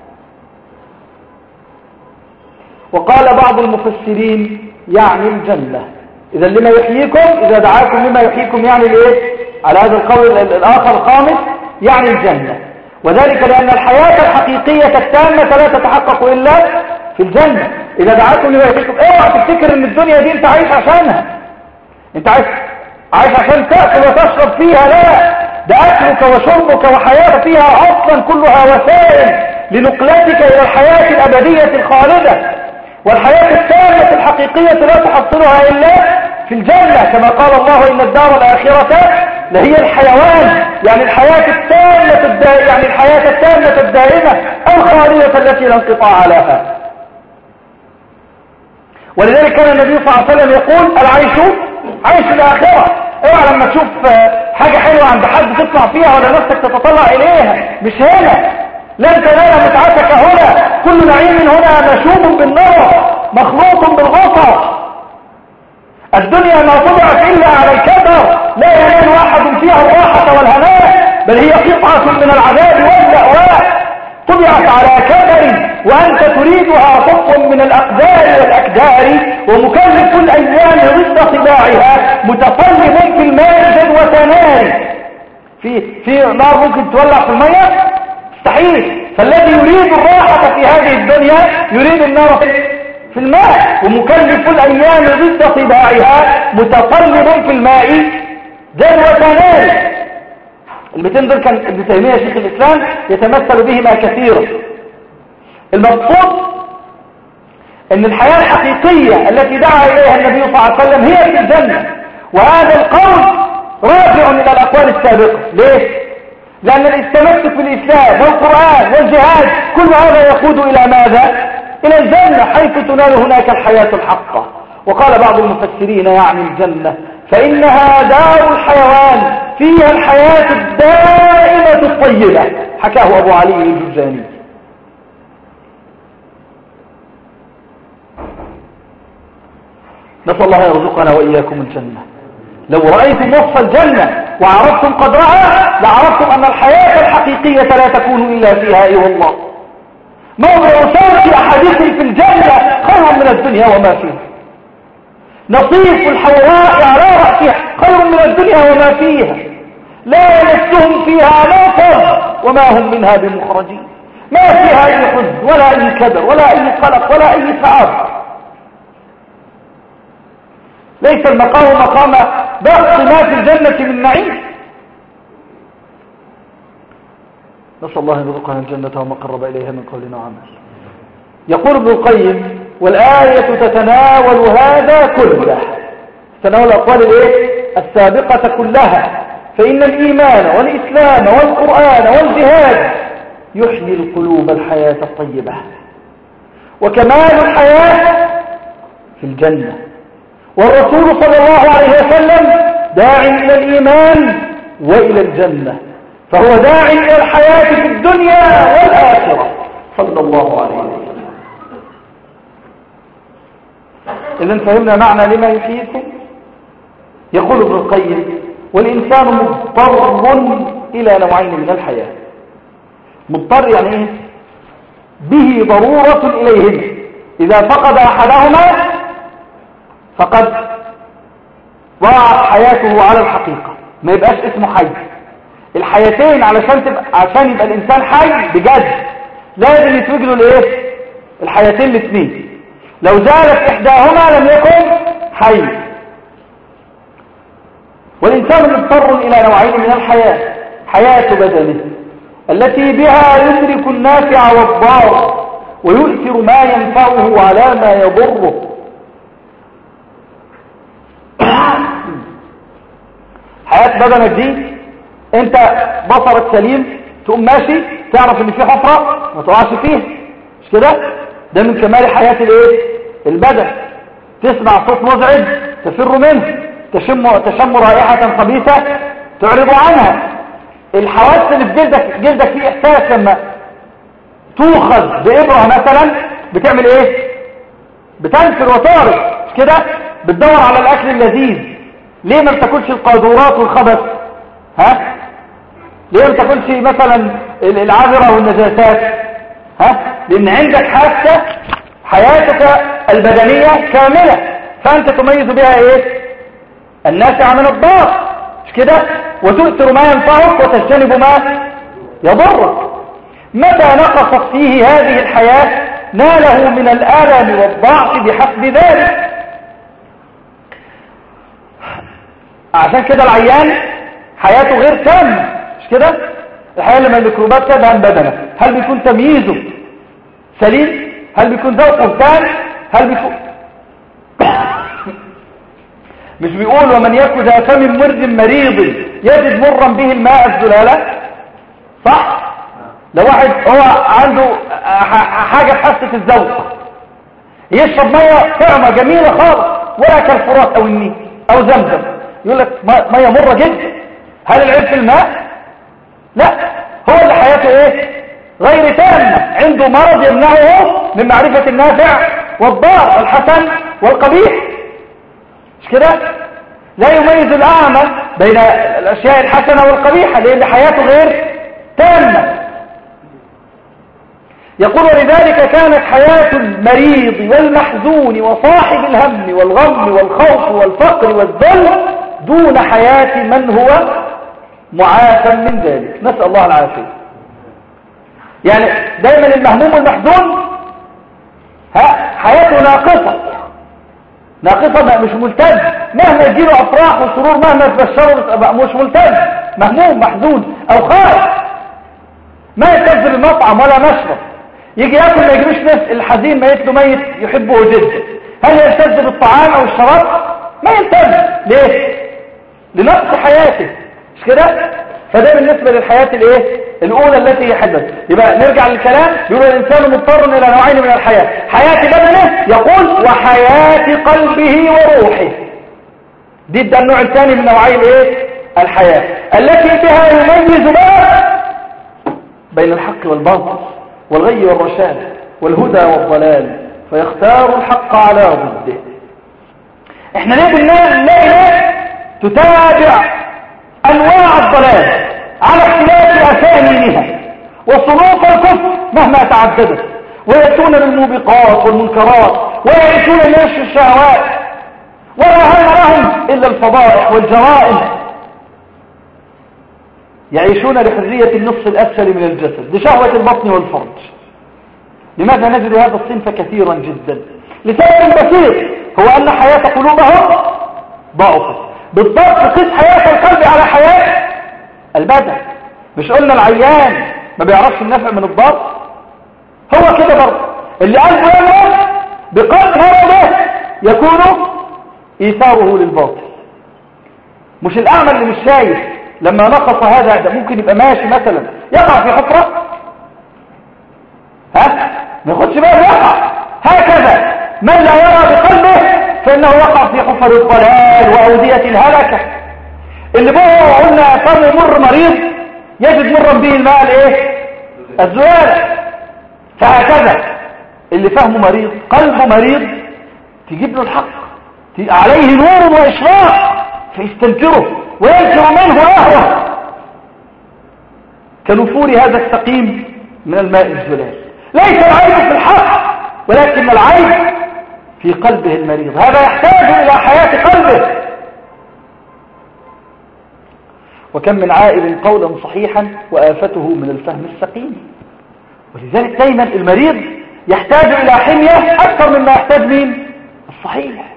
وقال بعض المفسرين يعني الجنة. إذا لما يحييكم، إذا دعاكم لما يحييكم يعني الايه؟ على هذا القول الآخر الخامس يعني الجنة. وذلك لأن الحياة الحقيقية التامة لا تتحقق إلا في الجنة. إذا دعاكم لما يحييكم، اوعى تفتكر ان الدنيا دي انت عايش عشانها، انت عايش عشان تأكل وتشرب فيها. لا، ده أكلك وشربك وحياتك فيها أصلا كلها وسائل لنقلتك إلى الحياة الأبدية الخالدة. والحياة التامة الحقيقية لا تحصلها إلا في الجنة، كما قال الله: إن الدار الآخرة لهي الحيوان. يعني الحياة التامة الدائمة الخالدة التي لا انقطاع لها. ولذلك كان النبي صلى الله عليه وسلم يقول: العيش عيش الآخرة. اوعى لما تشوف حاجة حلوة عند حد تطلع فيها ولا نفسك تتطلع إليها، مش هنا. لن تنال متعتك هنا. كل نعيم هنا مشوب بالنار مخلوط بالغصر. الدنيا ما طبعت إلا على الكدر، لا ينال أحد فيها الراحة والهناء، بل هي قطعة من العذاب والمأواة طبعت على كدر، وأنت تريدها صف من الأقدار والأكدار، ومكلف الأيام ضد طباعها متطلب في الماء جدوة نار. في نار ممكن تولع في المياه؟ مستحيل. فالذي يريد الراحة في هذه الدنيا يريد النار في الماء. ومكلف الأيام ضد طباعها متطلب في الماء جدوة نار. البيتين دول كان ابن تيمية شيخ الإسلام يتمثل بهما كثيرا. المقصود ان الحياة الحقيقية التي دعا إليها النبي صلى الله عليه وسلم هي في الجنة. وهذا القول راجع إلى الأقوال السابقة. ليه؟ لأن التمسك بالإسلام والقرآن والجهاد كل هذا يقود إلى ماذا؟ إلى الجنة، حيث تنال هناك الحياة الحقة. وقال بعض المفسرين يعني الجنة فإنها دار الحيوان فيها الحياة الدائمة الطيبة، حكاه أبو علي الجرجاني. نسأل الله يرزقنا وإياكم الجنة. لو رأيتم وصف الجنة وعرفتم قدرها لعرفتم أن الحياة الحقيقية لا تكون إلا فيها. أيها الله، موضع صوت أحاديث في الجنة خير من الدنيا وما فيها. نصيف الحواء على رأسها خير من الدنيا وما فيها. لا يمسهم فيها نصب وما هم منها بمخرجين. ما فيها أي حزن ولا أي كدر ولا أي قلق ولا أي تعب. ليس المقام مقام بأس ما في الجنة من نعيم. نسأل الله أن يرزقنا الجنة وما قرب إليها من قول وعمل. يقول ابن القيم: والآية تتناول هذا كله، تتناول الأقوال السابقة كلها. فإن الإيمان والإسلام والقرآن والجهاد يحيي القلوب الحياة الطيبة. وكمال الحياة في الجنة. والرسول صلى الله عليه وسلم داع إلى الإيمان وإلى الجنة، فهو داع إلى الحياة في الدنيا والآخرة صلى الله عليه وسلم. إذن فهمنا معنى لما يحييكم. يقول ابن القيم: والإنسان مضطر إلى نوعين من الحياة. مضطر يعني إيه؟ به ضرورة إليهما، إذا فقد أحدهما فقد ضاعت حياته على الحقيقة، ما يبقاش اسمه حي. الحياتين عشان يبقى الإنسان حي بجد لازم يتوجدوا الايه؟ الحياتين الاثنين. لو زالت إحداهما لم يكن حي. والإنسان مضطر إلى نوعين من الحياة: حياة بدنه التي بها يدرك النافع والضار ويؤثر ما ينفعه على ما يضره. حياة بدنك دي انت بصرك سليم تقوم ماشي تعرف ان في حفرة ما تقعش فيها، مش كده؟ ده من كمال حياة الايه؟ البدن. تسمع صوت مزعج تفر منه، تشم رائحة خبيثة تعرض عنها. الحواس اللي في جلدك فيه احساس لما توخذ بإبرة مثلا بتعمل ايه؟ بتنفر وتعرض، مش كده؟ بتدور على الاكل اللذيذ. ليه ما بتاكلش القاذورات والخبث؟ ها؟ ليه ما بتاكلش مثلا العذرة والنجاسات؟ ها؟ لان عندك حاسة حياتك البدنية كاملة، فانت تميز بها ايه؟ النافع من الضار، مش كده؟ وتؤثر ما ينفعك وتجتنب ما يضرك. متى نقصت فيه هذه الحياة ناله من الآلام والضعف بحسب ذلك. عشان كده العيان حياته غير تامة، مش كده؟ الحياة لما الميكروبات تدهن بدنه، هل بيكون تمييزه سليم؟ هل بيكون ذوقه تام؟ هل بيكون مش بيقول: ومن يكن ذا فم مرد مريض يجد مرا به الماء الزلالة؟ صح؟ لو واحد هو عنده حاجة في حاسة الذوق، يشرب مية طعمة جميلة خالص ولا كالفرات او النيل او زمزم، يقول لك مية مرة جدا. هل العيب في الماء؟ لا، هو اللي حياته ايه؟ غير تامة، عنده مرض يمنعه من معرفة النافع والضار والحسن والقبيح، مش كده؟ لا يميز الأعمى بين الأشياء الحسنة والقبيحة لأن حياته غير تامة. يقول: ولذلك كانت حياة المريض والمحزون وصاحب الهم والغم والخوف والفقر والذل دون حياة من هو معافى من ذلك. نسأل الله العافية. يعني دايما المهموم والمحزون حياته ناقصة، مش ملتز، مهما يجيله أفراح وسرور، مهما يتبشره مش ملتز، مهموم محزون أو خائف، ما يلتز بالمطعم ولا مشرب، يجي ياكل ما يجيبش نفس. الحزين ميت له ميت يحبه جدا، هل يلتز بالطعام أو الشراب؟ ما يلتز. ليه؟ لنقص حياته، مش كده؟ فده بالنسبة للحياة الايه؟ الأولى التي هي حدث. يبقى نرجع للكلام، يقول: الإنسان مضطر إلى نوعين من الحياة: حياة بدنه يقول وحياة قلبه وروحه. ده النوع الثاني من نوعي الايه؟ الحياة التي بها يميز بين الحق والباطل والغي والرشاد والهدى والضلال فيختار الحق على ضده. احنا ليه بنلاقي تتابع أنواع الضلال على اختلاف أسانينها وصنوف الكفر مهما تعددت، ويأتون بالموبقات والمنكرات ويعيشون لنشر الشهوات ولا هم لهم إلا الفضائح والجرائم، يعيشون لحرية النصف الأسفل من الجسد لشهوة البطن والفرج. لماذا نجد هذا الصنف كثيرا جدا؟ لسبب بسيط، هو أن حياة قلوبهم ضعفت. بالضبط قيس حياة القلب على حياة البدن. مش قلنا العيان ما بيعرفش النفع من الضر؟ هو كده برضه اللي قلبه يمرض بقدر مرضه يكون إيثاره للباطل. مش الأعمى اللي مش شايف لما نقص هذا، ده ممكن يبقى ماشي مثلا يقع في حفرة ما ياخدش بقى يقع. هكذا من لا يرى بقلبه فإنه وقع في حفر الضلال وأودية الهلكة. اللي بقى قلنا فم مر مريض يجد مرا به الماء الايه؟ الزلال. فهكذا اللي فهمه مريض قلبه مريض تجيب له الحق عليه نور وإشراق فيستنكره وينكر منه أهوه كنفور هذا السقيم من الماء الزلال. ليس العيب في الحق ولكن العيب في قلبه المريض. هذا يحتاج إلى حياة قلبه. وكم من عائل قولا صحيحا وآفته من الفهم السقيم. ولذلك دايما المريض يحتاج إلى حمية أكثر مما يحتاج مين؟ الصحيح.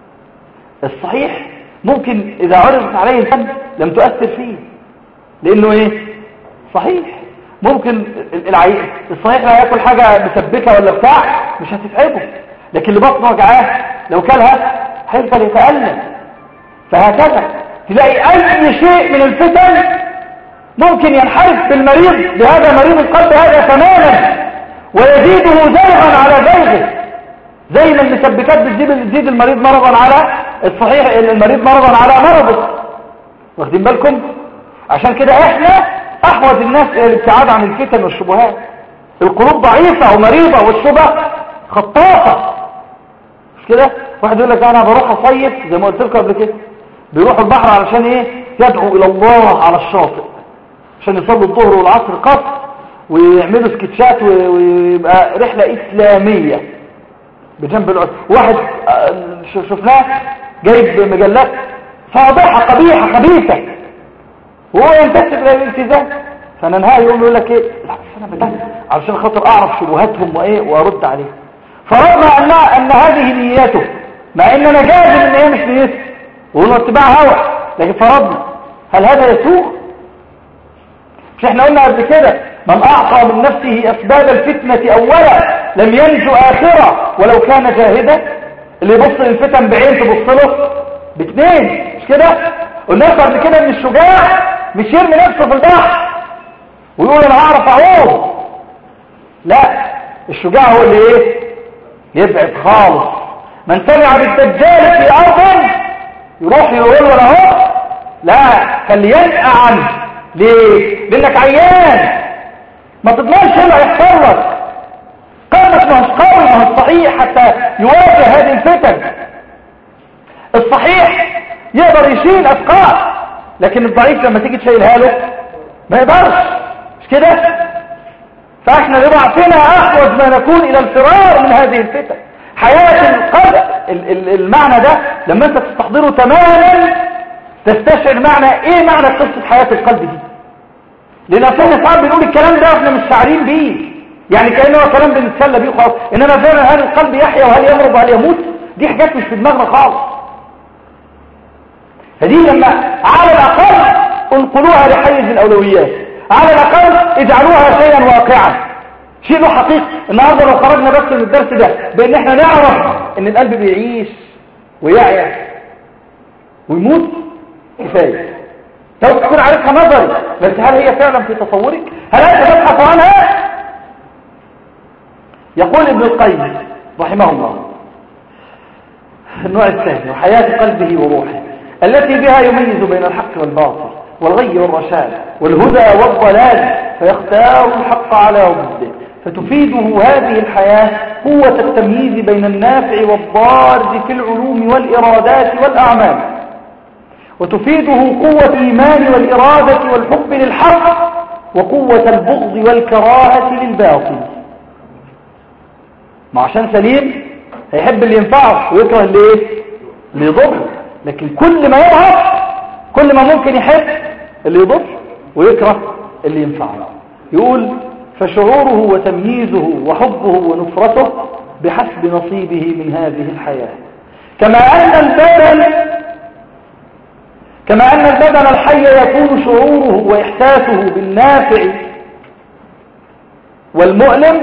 الصحيح ممكن إذا عرضت عليه الفهم لم تؤثر فيه لأنه إيه؟ صحيح. ممكن الصحيح لا يأكل حاجة مسبكة ولا بتاع مش هتتعبه، لكن اللي بطنه وجعاه لو كلها هيفضل يتألم. فهكذا تلاقي أي شيء من الفتن ممكن ينحرف بالمريض بهذا مريض القلب هذا تماما ويزيده زيغا على زيغه، زي ما المسبكات بتزيد المريض مرضا على الصحيح، المريض مرضا على مرضه. واخدين بالكم؟ عشان كده احنا احوج الناس الى الابتعاد عن الفتن والشبهات. القلوب ضعيفة ومريضة والشبه خطافة. مش كده؟ واحد يقول لك انا بروح اصيف زي ما قلت لكم قبل كده، بيروحوا البحر علشان ايه؟ يدعوا الى الله على الشاطئ عشان يصلوا الظهر والعصر قصر ويعملوا سكتشات ويبقى رحلة اسلامية بجنب العصر. واحد شفناه جايب مجلات فاضحة قبيحة خبيثة وهو ينتسب الى الالتزام، فننهاه يقول لك ايه؟ لا انا بدأت علشان خاطر اعرف شبهاتهم وايه وارد عليه. فرضنا ان هذه نيته، مع ان انا جازم ان هي مش نيته وهو اتباع هوى، لكن فرضنا هل هذا يسوق؟ مش احنا قلنا قبل كده من اعطى من نفسه اسباب الفتنة اولا لم ينجو اخرة ولو كان جاهدا. اللي يبص للفتن بعين تبص له باثنين، مش كده؟ قلنا قبل كده ان الشجاع مش يرمي نفسه في البحر ويقول انا هعرف اعوم. لا، الشجاع هو اللي ايه؟ يبعد خالص. من سمع بالدجال في ارض يروح يقول له اهو لا فلينأى عنه. ليه؟ لانك عيان ما تضمنش ايه اللي هيحصل لك. قلبك ما هوش قوي، ما هوش صحيح حتى يواجه هذه الفتن. الصحيح يقدر يشيل اثقال، لكن الضعيف لما تيجي تشيلها له ما يقدرش، مش كده؟ فاحنا لضعفنا احوج ما نكون الى الفرار من هذه الفتن. حياة القلب المعنى ده لما انت تستحضره تماما تستشعر معنى ايه معنى قصة حياة القلب دي. لان اصلا صعب بنقول الكلام ده واحنا مش شاعرين بيه، يعني كأنه هو كلام بنتسلى بيه خالص، انما فعلا هل القلب يحيا وهل يمرض وهل يموت دي حاجات مش في دماغنا خالص. فدي لما على الاقل انقلوها لحيز الاولويات، على الاقل اجعلوها شيئا واقعا، شيء له حقيقة. النهارده لو خرجنا بس من الدرس ده بان احنا نعرف ان القلب بيعيش ويعيا ويموت كفايه. لو تكون عارفها نظري بس هل هي فعلا في تصورك؟ هل انت تبحث عنها؟ يقول ابن القيم رحمه الله النوع الثاني وحياة قلبه وروحه التي بها يميز بين الحق والباطل والغي والرشاد والهدى والضلال فيختار الحق على ضده، فتفيده هذه الحياة قوة التمييز بين النافع والضار في العلوم والإرادات والأعمال، وتفيده قوة الإيمان والإرادة والحب للحق وقوة البغض والكراهة للباطل. ما عشان سليم هيحب اللي ينفعه ويكره اللي ايه؟ اللي يضره، لكن كل ما يضعف كل ما ممكن يحب اللي يضر ويكره اللي ينفعه. يقول فشعوره وتمييزه وحبه ونفرته بحسب نصيبه من هذه الحياة، كما أن البدن الحي يكون شعوره وإحساسه بالنافع والمؤلم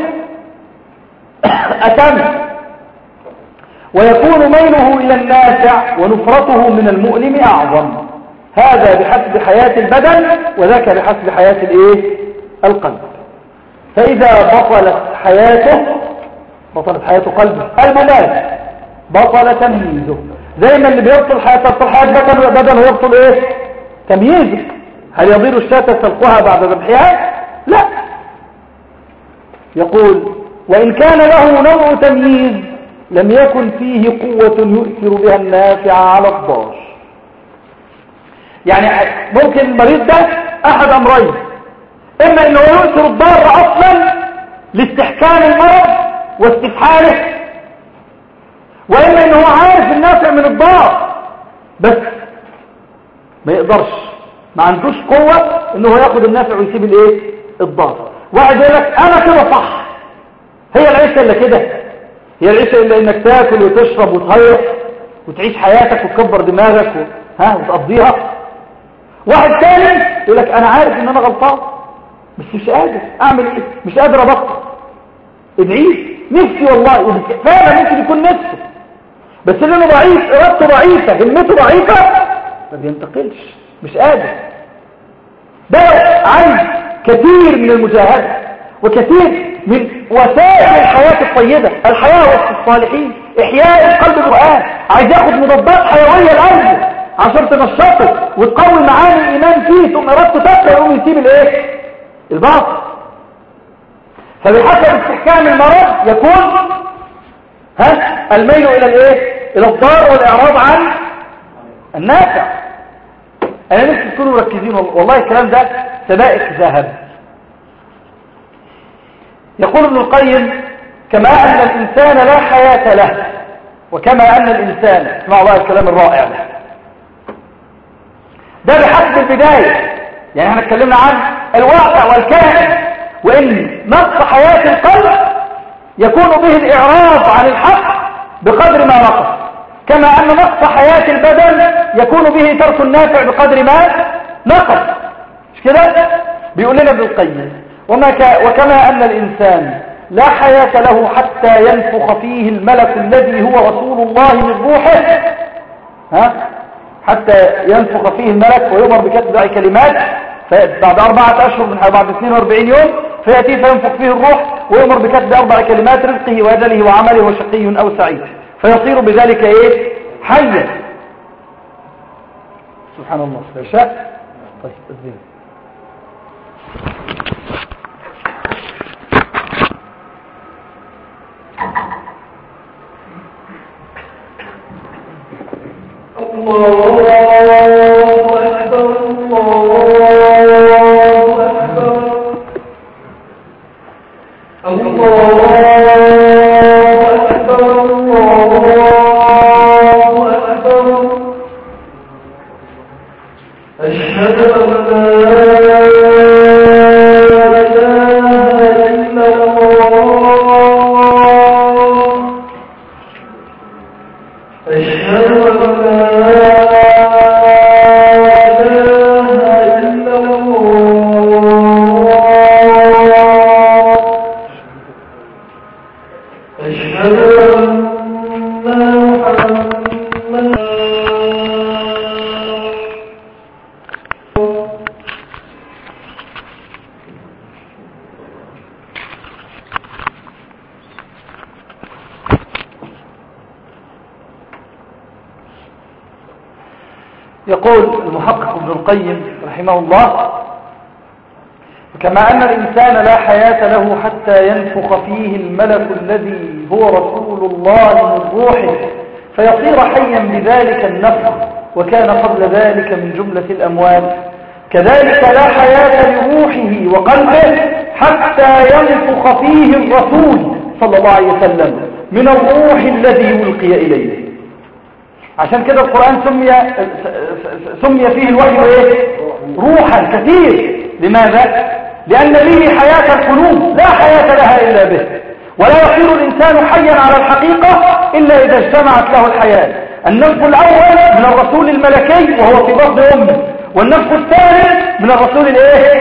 أتم، ويكون ميله إلى النافع ونفرته من المؤلم أعظم. هذا بحسب حياة البدن وذاك بحسب حياة القلب. فإذا بطلت حياته بطلت حياة قلبه مات، بطل تمييزه. زي ما اللي بيبطل حياة بدن يبطل ايه؟ تمييزه. هل يضير الشاة سلقها بعد ذبحها؟ لا. يقول وإن كان له نوع تمييز لم يكن فيه قوة يؤثر بها النافع على الضار. يعني ممكن المريض ده أحد أمرين، إما أنه يؤثر الضار أصلا لاستحكام المرض واستفحاله، وإما أنه عارف النافع من الضار بس ما يقدرش، ما عندوش قوة أنه يأخذ النافع ويسيب الايه؟ الضار. واحد يقول لك أنا كده صح، هي العيشة إلا كده، هي العيشة إلا إنك تاكل وتشرب وتهيص وتعيش حياتك وتكبر دماغك وتقضيها. واحد ثاني يقول لك أنا عارف إن أنا غلطان بس مش قادر أعمل إيه، مش قادر أبطل. ادعيه نفسي والله، فعلا ممكن يكون نفسه بس لأنه ضعيف، إرادته ضعيفة، همته ضعيفة، ما بينتقلش، مش قادر. ده عايز كثير من المجاهدة وكثير من وسائل الحياة الطيبة، الحياة وسط الصالحين، إحياء القلب القرآن، عايز ياخد مضادات حيوية لقلبه عشان تنشطه وتقوي معاني الإيمان فيه، ثم إرادته تكره يقوم يسيب الايه؟ الباطل. فبحسب استحكام المرض يكون الميل إلى الايه؟ إلى الضار والإعراض عن النافع. أنا نفسي تكونوا مركزين، والله الكلام ده سبائك ذهب. يقول ابن القيم كما أن الإنسان لا حياة له، وكما أن الإنسان، اسمعوا الله الكلام الرائع ده بحسب البداية. يعني احنا اتكلمنا عن الواقع والكائن، وإن نقص حياة القلب يكون به الإعراض عن الحق بقدر ما نقص، كما أن نقص حياة البدن يكون به ترك النافع بقدر ما نقص. مش كده؟ بيقول لنا ابن القيم وكما أن الإنسان لا حياة له حتى ينفخ فيه الملك الذي هو رسول الله من روحه، حتى ينفخ فيه الملك ويؤمر بكتب كلمات، بعد 4 أشهر من بعد 42 يوم فيأتي فينفخ فيه الروح ويؤمر بكتب 4 كلمات، رزقه وأجله وعمله وشقي أو سعيد، فيصير بذلك ايه؟ حيا. سبحان الله. شاء طيب الزين. يقول المحقق ابن القيم رحمه الله كما أن الإنسان لا حياة له حتى ينفخ فيه الملك الذي هو رسول الله من روحه فيصير حيا بذلك النفخ، وكان قبل ذلك من جملة الأموات، كذلك لا حياة لروحه وقلبه حتى ينفخ فيه الرسول صلى الله عليه وسلم من الروح الذي يلقي إليه. عشان كده القرآن سمي فيه الوحي ايه؟ روحا كثير. لماذا؟ لأن به حياة القلوب، لا حياة لها إلا به، ولا يصير الإنسان حيا على الحقيقة إلا إذا اجتمعت له الحياة. النفخ الأول من الرسول الملكي وهو في بطن أمه، والنفخ الثاني من الرسول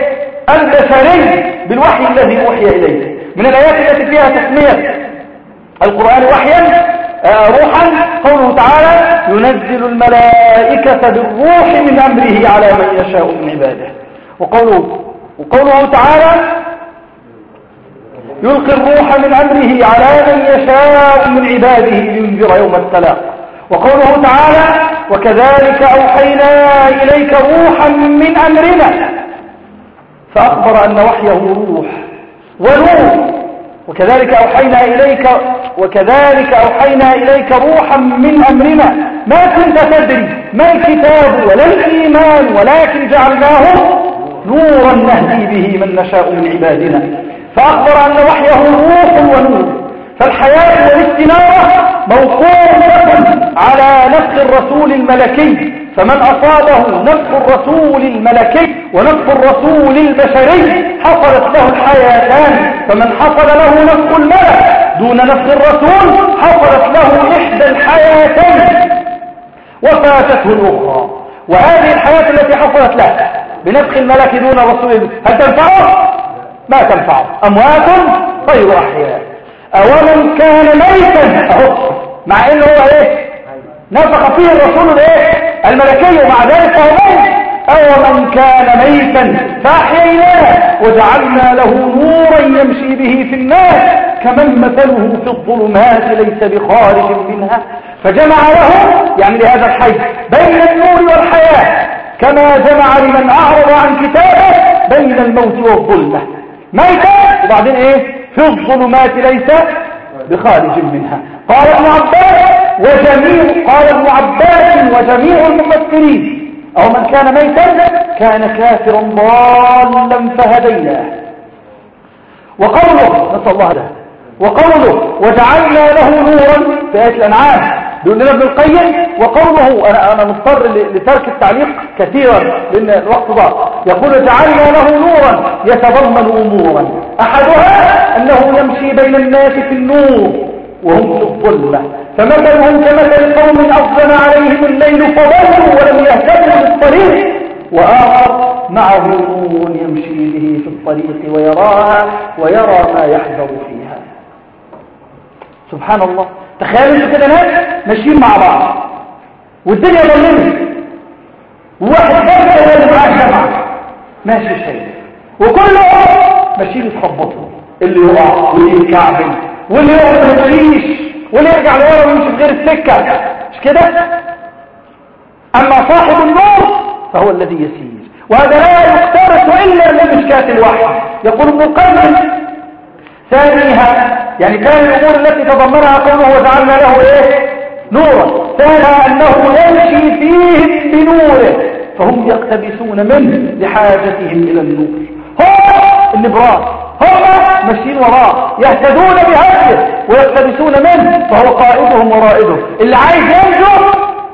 البشري بالوحي الذي أوحي إليه. من الآيات التي فيها تسمية القرآن وحيا روحا قوله تعالى ينزل الملائكة بالروح من أمره على من يشاء من عباده، وقوله تعالى يلقي الروح من أمره على من يشاء من عباده لينذر يوم التلاق. وقوله تعالى وكذلك أوحينا إليك روحا من أمرنا، فأخبر أن وحيه روح ونور. وكذلك أوحينا إليك روحا من أمرنا ما كنت تدري ما الكتاب ولا الإيمان ولكن جعلناه نورا نهدي به من نشاء من عبادنا. فأخبر أن وحيه روح ونور. فالحياة والاستنارة موقوفة على نفخ الرسول الملكي، فمن أصابه نفخ الرسول الملكي ونفخ الرسول البشري حصلت له الحياتان. فمن حصل له نفخ الملك دون نفخ الرسول حصلت له إحدى الحياتين وفاتته الأخرى. وهذه الحياة التي حصلت له بنفخ الملك دون رسول هل تنفعه؟ ما تنفعه. أموات غير أحياء. أومن كان ميتا أهو، مع إنه هو نفخ فيه الرسول الملكي ومع ذلك هو ميت. أومن كان ميتا فأحييناه وجعلنا له نورا يمشي به في الناس كمن مثله في الظلمات ليس بخارج منها. فجمع له يعني لهذا الحي بين النور والحياة، كما جمع لمن أعرض عن كتابه بين الموت والظلمة. ميتا وبعدين في الظلمات ليس بخارج منها. قال ابن عباس وجميع المفسرين أو من كان ميتا كان كافرا ضالا فهديناه. وقوله نسأل الله ده، وقوله وجعلنا له نورا في آية الأنعام بيقول لنا ابن القيم. وقوله أنا مضطر لترك التعليق كثيرا لأن الوقت ضاق. يقول جعلنا له نورا يتضمن أمورا، أحدها أنه يمشي بين الناس في النور وهم في الظلمة، فمثلهم كمثل قوم أظلم عليهم الليل فضلوا ولم يهتدوا بالطريق، وآخر معه نور يمشي به في الطريق ويرى ما يحذر فيها. سبحان الله. تخيلوا انتوا كده ناس ماشيين مع بعض والدنيا ظلمت، وواحد خمسة هو اللي معاه الجامعة ماشي شايف، وكلهم ماشيين يتخبطوا، اللي يقع واللي يتكعبل واللي يقع ما يمشيش واللي يرجع لورا ويمشي في غير السكة، مش كده؟ أما صاحب النور فهو الذي يسير. وهذا لا يقترس إلا من مشكاة الوحي. يقول ابن القيم ثانيها يعني كان الأمور التي تضمنها قوله وجعلنا له نورا، ثانيها أنه يمشي فيهم بنوره فهم يقتبسون منه لحاجتهم إلى النور. هم النبراس هم ماشيين وراه يهتدون بهديه ويقتبسون منه، فهو قائدهم ورائدهم. اللي عايز ينجو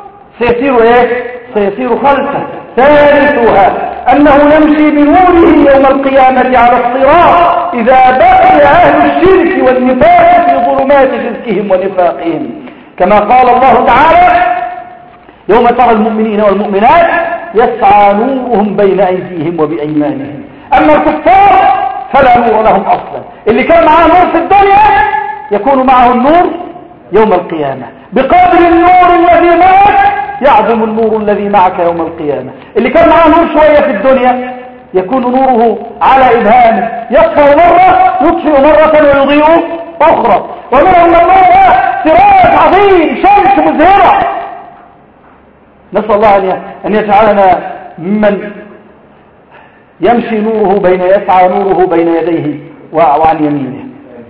سيسير خلفه. ثالثها أنه يمشي بنوره يوم القيامة على الصراط إذا بقي أهل الشرك والنفاق في ظلمات شركهم ونفاقهم، كما قال الله تعالى يوم ترى المؤمنين والمؤمنات يسعى نورهم بين أيديهم وبأيمانهم. أما الكفار فلا نور لهم أصلا. اللي كان معاه نور في الدنيا يكون معه النور يوم القيامة بقدر النور الذي معك يعظم النور الذي معك يوم القيامة. اللي كان معه نور شوية في الدنيا يكون نوره على إبهامه، يطفئ مرة يطفئ مرة ويضيء أخرى. ومنهم من نور سراج عظيم شمس مزهرة. نسأل الله أن يجعلنا ممن يمشي نوره يسعى نوره بين يديه وعن يمينه.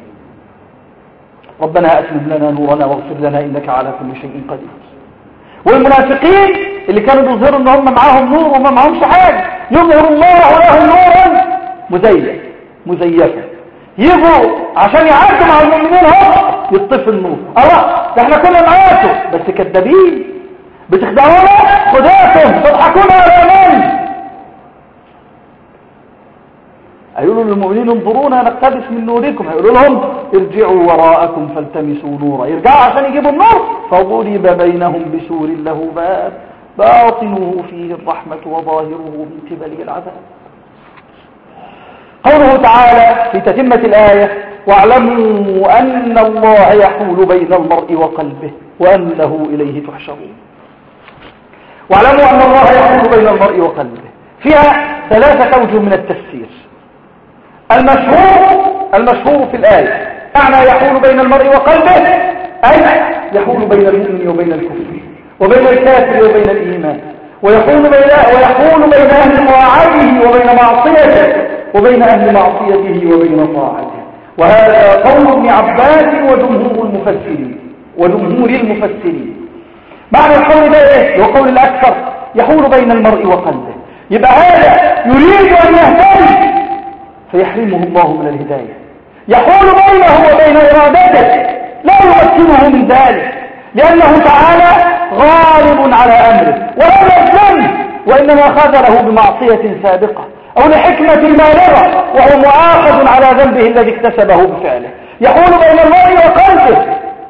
ربنا أتمم لنا نورنا واغفر لنا إنك على كل شيء قدير. والمنافقين اللي كانوا بيظهروا ان هم معاهم نور وما معهمش حاجه، يظهر الله لهم نورا مزيفا، يجوا عشان يعدوا مع المؤمنين هم يطفي النور. الله ده احنا كنا معاكم بس كذابين، بتخدعونا خداكم تضحكون على من؟ هيقولوا للمؤمنين انظرونا نقتبس من نوركم، هيقولوا لهم ارجعوا وراءكم فالتمسوا نورا، يرجعوا عشان يجيبوا النور. فضرب بينهم بسور له باب باطنه فيه الرحمة وظاهره من قبله العذاب. قوله تعالى في تتمة الآية واعلموا أن الله يحول بين المرء وقلبه وأنه إليه تحشرون. واعلموا أن الله يحول بين المرء وقلبه فيها ثلاثة أوجه من التفسير. المشهور المشهور في الآية. معنى يحول بين المرء وقلبه أي يحول بين المؤمن وبين الكفر، وبين الكافر وبين الإيمان، ويحول بين أهل طاعته وبين معصيته، وبين أهل معصيته وبين طاعته. وهذا قول ابن عباس وجمهور المفسرين. معنى القول ده ايه؟ وقول الأكثر يحول بين المرء وقلبه، يبقى هذا يريد أن يهتدي فيحرمه الله من الهداية، يحول بينه وبين إرادته، لا يمكنه من ذلك، لأنه تعالى غالب على أمره ولا يظلم، وإنما خذله بمعصية سابقة أو لحكمة بالغة، وهو مؤاخذ على ذنبه الذي اكتسبه بفعله. يحول بين المرء وقلبه،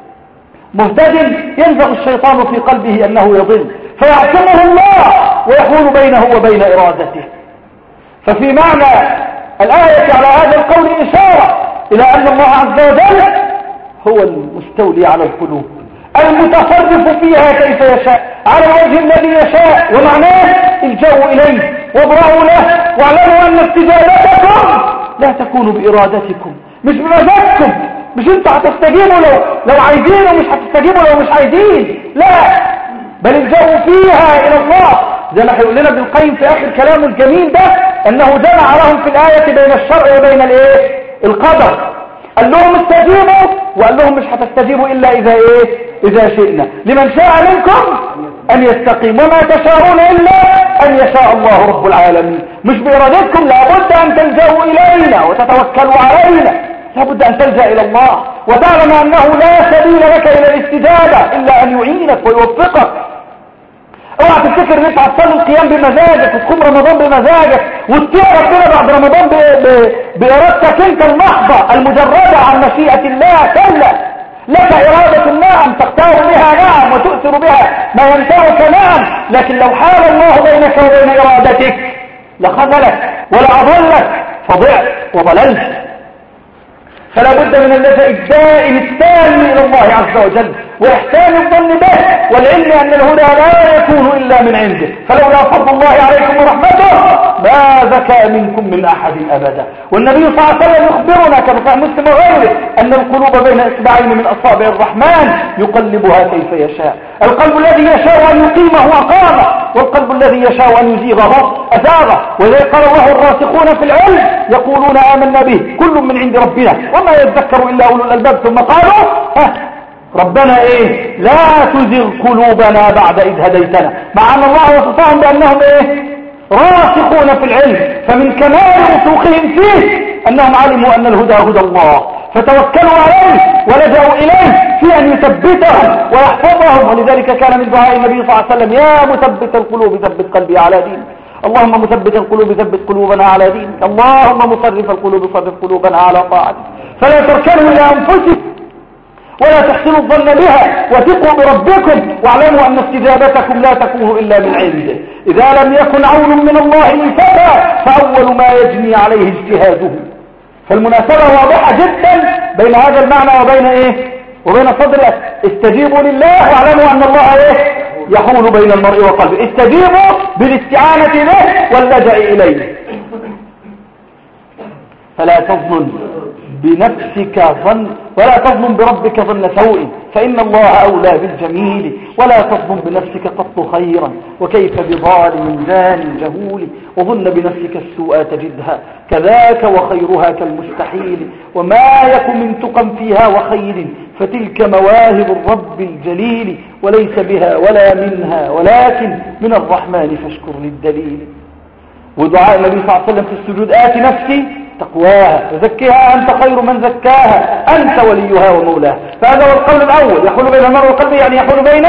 مهتد ينزغ الشيطان في قلبه أنه يضل فيعصمه الله ويحول بينه وبين إرادته. ففي معنى الآية على هذا القول إشارة إلى أن الله عز وجل هو المستولي على القلوب، المتصرف فيها كيف يشاء على الوجه الذي يشاء، ومعناه الجأوا إليه وابرأوا له، واعلموا أن استجابتكم لا تكون بإرادتكم، مش بمزاجكم، مش انتوا هتستجيبوا لو عايزين ومش هتستجيبوا لو مش عايزين، لا، بل الجأوا فيها إلى الله. زي ما هيقول لنا ابن القيم في آخر كلامه الجميل ده، أنه جمع لهم في الآية بين الشرع وبين القدر. قال لهم استجيبوا وقال لهم مش هتستجيبوا إلا إذا شئنا، لمن شاء منكم أن يستقيم، وما تشاءون إلا أن يشاء الله رب العالمين. مش بإرادتكم، لابد أن تلجأوا إلينا وتتوكلوا علينا، لابد أن تلجأ إلى الله وتعلم أنه لا سبيل لك إلى الاستجابة إلا أن يعينك ويوفقك. اوعى تفتكر ان انت هتصلي القيام بمزاجك وتقوم رمضان بمزاجك وتطيع ربنا بعد رمضان بإرادتك انت المحضة المجردة عن مشيئة الله. كلا، لك إرادة النعم تختار بها نعم وتؤثر بها ما ينفعك نعم، لكن لو حال الله بينك وبين إرادتك لخذلك ولا أضلك فضعت وضللت. فلا بد من اللجأ الدائم التام إلى الله عز وجل وإحسان الظن به، والعلم أن الهدى لا يكون إلا من عنده، فلولا فضل الله عليكم ورحمته ما زكى منكم من أحد أبدا. والنبي صلى الله عليه وسلم يخبرنا كما في مسلم وغيره أن القلوب بين إصبعين من أصابع الرحمن يقلبها كيف يشاء. القلب الذي يشاء أن يقيمه أقامه، والقلب الذي يشاء أن يزيغه أزاغه. ولذلك قال الله الراسخون في العلم يقولون آمنا به كل من عند ربنا وما يذكر إلا أولو الألباب، ثم قالوا ربنا لا تزغ قلوبنا بعد إذ هديتنا، مع أن الله وصفهم بأنهم راسخون في العلم، فمن كمال رسوخهم فيه أنهم علموا أن الهدى هدى الله، فتوكلوا عليه ولجأوا إليه في أن يثبتهم ويحفظهم. ولذلك كان من دعاء النبي صلى الله عليه وسلم يا مثبت القلوب ثبت قلبي على دينك، اللهم مثبت القلوب ثبت قلوبنا على دينك، اللهم مصرف القلوب صرف قلوبنا على طاعتك. فلا تركنوا إلى أنفسكم ولا تحسنوا الظن بها، وثقوا بربكم واعلموا أن استجابتكم لا تكون إلا من عنده. إذا لم يكن عون من الله للفتى فأول ما يجني عليه اجتهاده. فالمناسبة واضحة جدا بين هذا المعنى وبين صدر استجيبوا لله واعلموا أن الله يحول بين المرء وقلبه. استجيبوا بالاستعانة به واللجأ إليه. فلا تظن بنفسك ظن ولا تظلم بربك ظن سوء، فإن الله أولى بالجميل. ولا تظلم بنفسك قط خيرا، وكيف بظالم زان جهول. وظن بنفسك السوء تجدها كذاك وخيرها كالمستحيل. وما يكن من تقم فيها وخير فتلك مواهب الرب الجليل. وليس بها ولا منها ولكن من الرحمن فاشكر للدليل. ودعاء النبي صلى الله عليه وسلم في السجود آت نفسي تقواها وزكها أنت خير من زكاها أنت وليها ومولاها. فهذا هو القول الأول، يحول بين المرء وقلبه، يعني يحول بين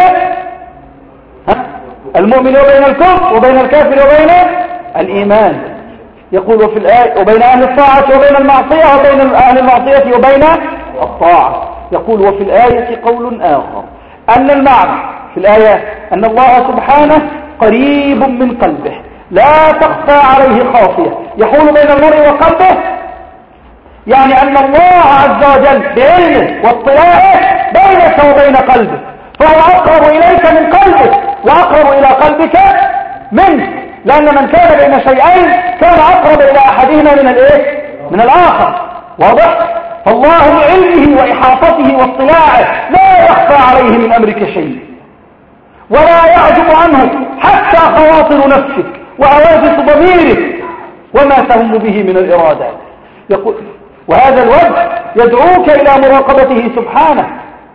المؤمن وبين الكفر، وبين الكافر وبين الإيمان. يقول وفي الآية وبين أهل الطاعة وبين المعصية، وبين أهل المعصية وبين الطاعة. يقول وفي الآية قول آخر أن المعنى في الآية أن الله سبحانه قريب من قلبه لا تخفى عليه خافية. يحول بين المرء وقلبه يعني أن الله عز وجل بعلمه واطلاعه بينك وبين قلبك، فهو أقرب إليك من قلبك وأقرب إلى قلبك منك، لأن من كان بين شيئين كان أقرب إلى أحدهما من الآخر. واضح؟ فالله بعلمه وإحاطته واطلاعه لا يخفى عليه من أمرك شيء، ولا يعجب عنه حتى خواطر نفسك وأواجس ضميرك وما تهم به من الإرادات. يقول وهذا الوجه يدعوك إلى مراقبته سبحانه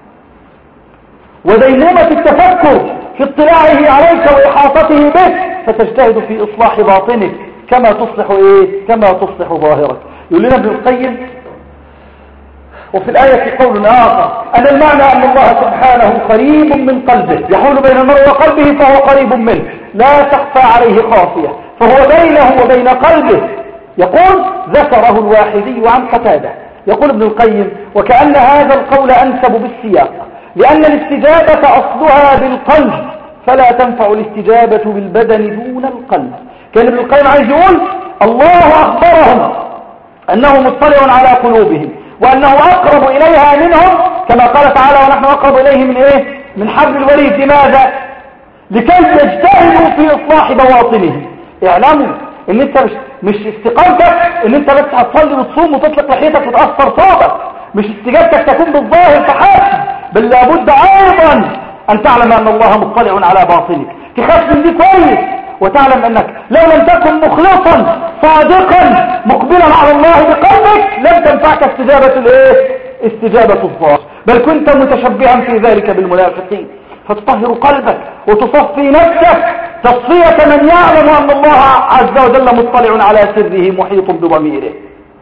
وديمومة التفكر في اطلاعه عليك وإحاطته بك، فتجتهد في إصلاح باطنك كما تصلح ظاهرك. يقول لنا ابن القيم وفي الآية قول آخر أن المعنى أن الله سبحانه قريب من قلبه، يحول بين المرء وقلبه فهو قريب منه، لا تخفى عليه خافية، فهو بينه وبين قلبه. يقول ذكره الواحدي عن قتادة. يقول ابن القيم وكأن هذا القول أنسب بالسياق، لأن الاستجابة أصلها بالقلب، فلا تنفع الاستجابة بالبدن دون القلب. كان ابن القيم عايز يقول الله أخبرهم أنه مطلع على قلوبهم وأنه أقرب إليها منهم، كما قال تعالى ونحن أقرب إليه من حبل الوريد. لماذا؟ لكي يجتهدوا في إصلاح بواطنهم. اعلموا ان انت مش استقامتك ان انت بس هتصلي وتصوم وتطلق لحيتك وتأثر صوبك، مش استجابتك تكون بالظاهر فحسب، بل لابد ايضا ان تعلم ان الله مطلع على باطنك، تخاف من دي كويس، وتعلم انك لو لم تكن مخلصا صادقا مقبلا على الله بقلبك لن تنفعك استجابة الظاهر، بل كنت متشبها في ذلك بالمنافقين. فتطهر قلبك وتصفي نفسك تصفية من يعلم أن الله عز وجل مطلع على سره محيط بضميره.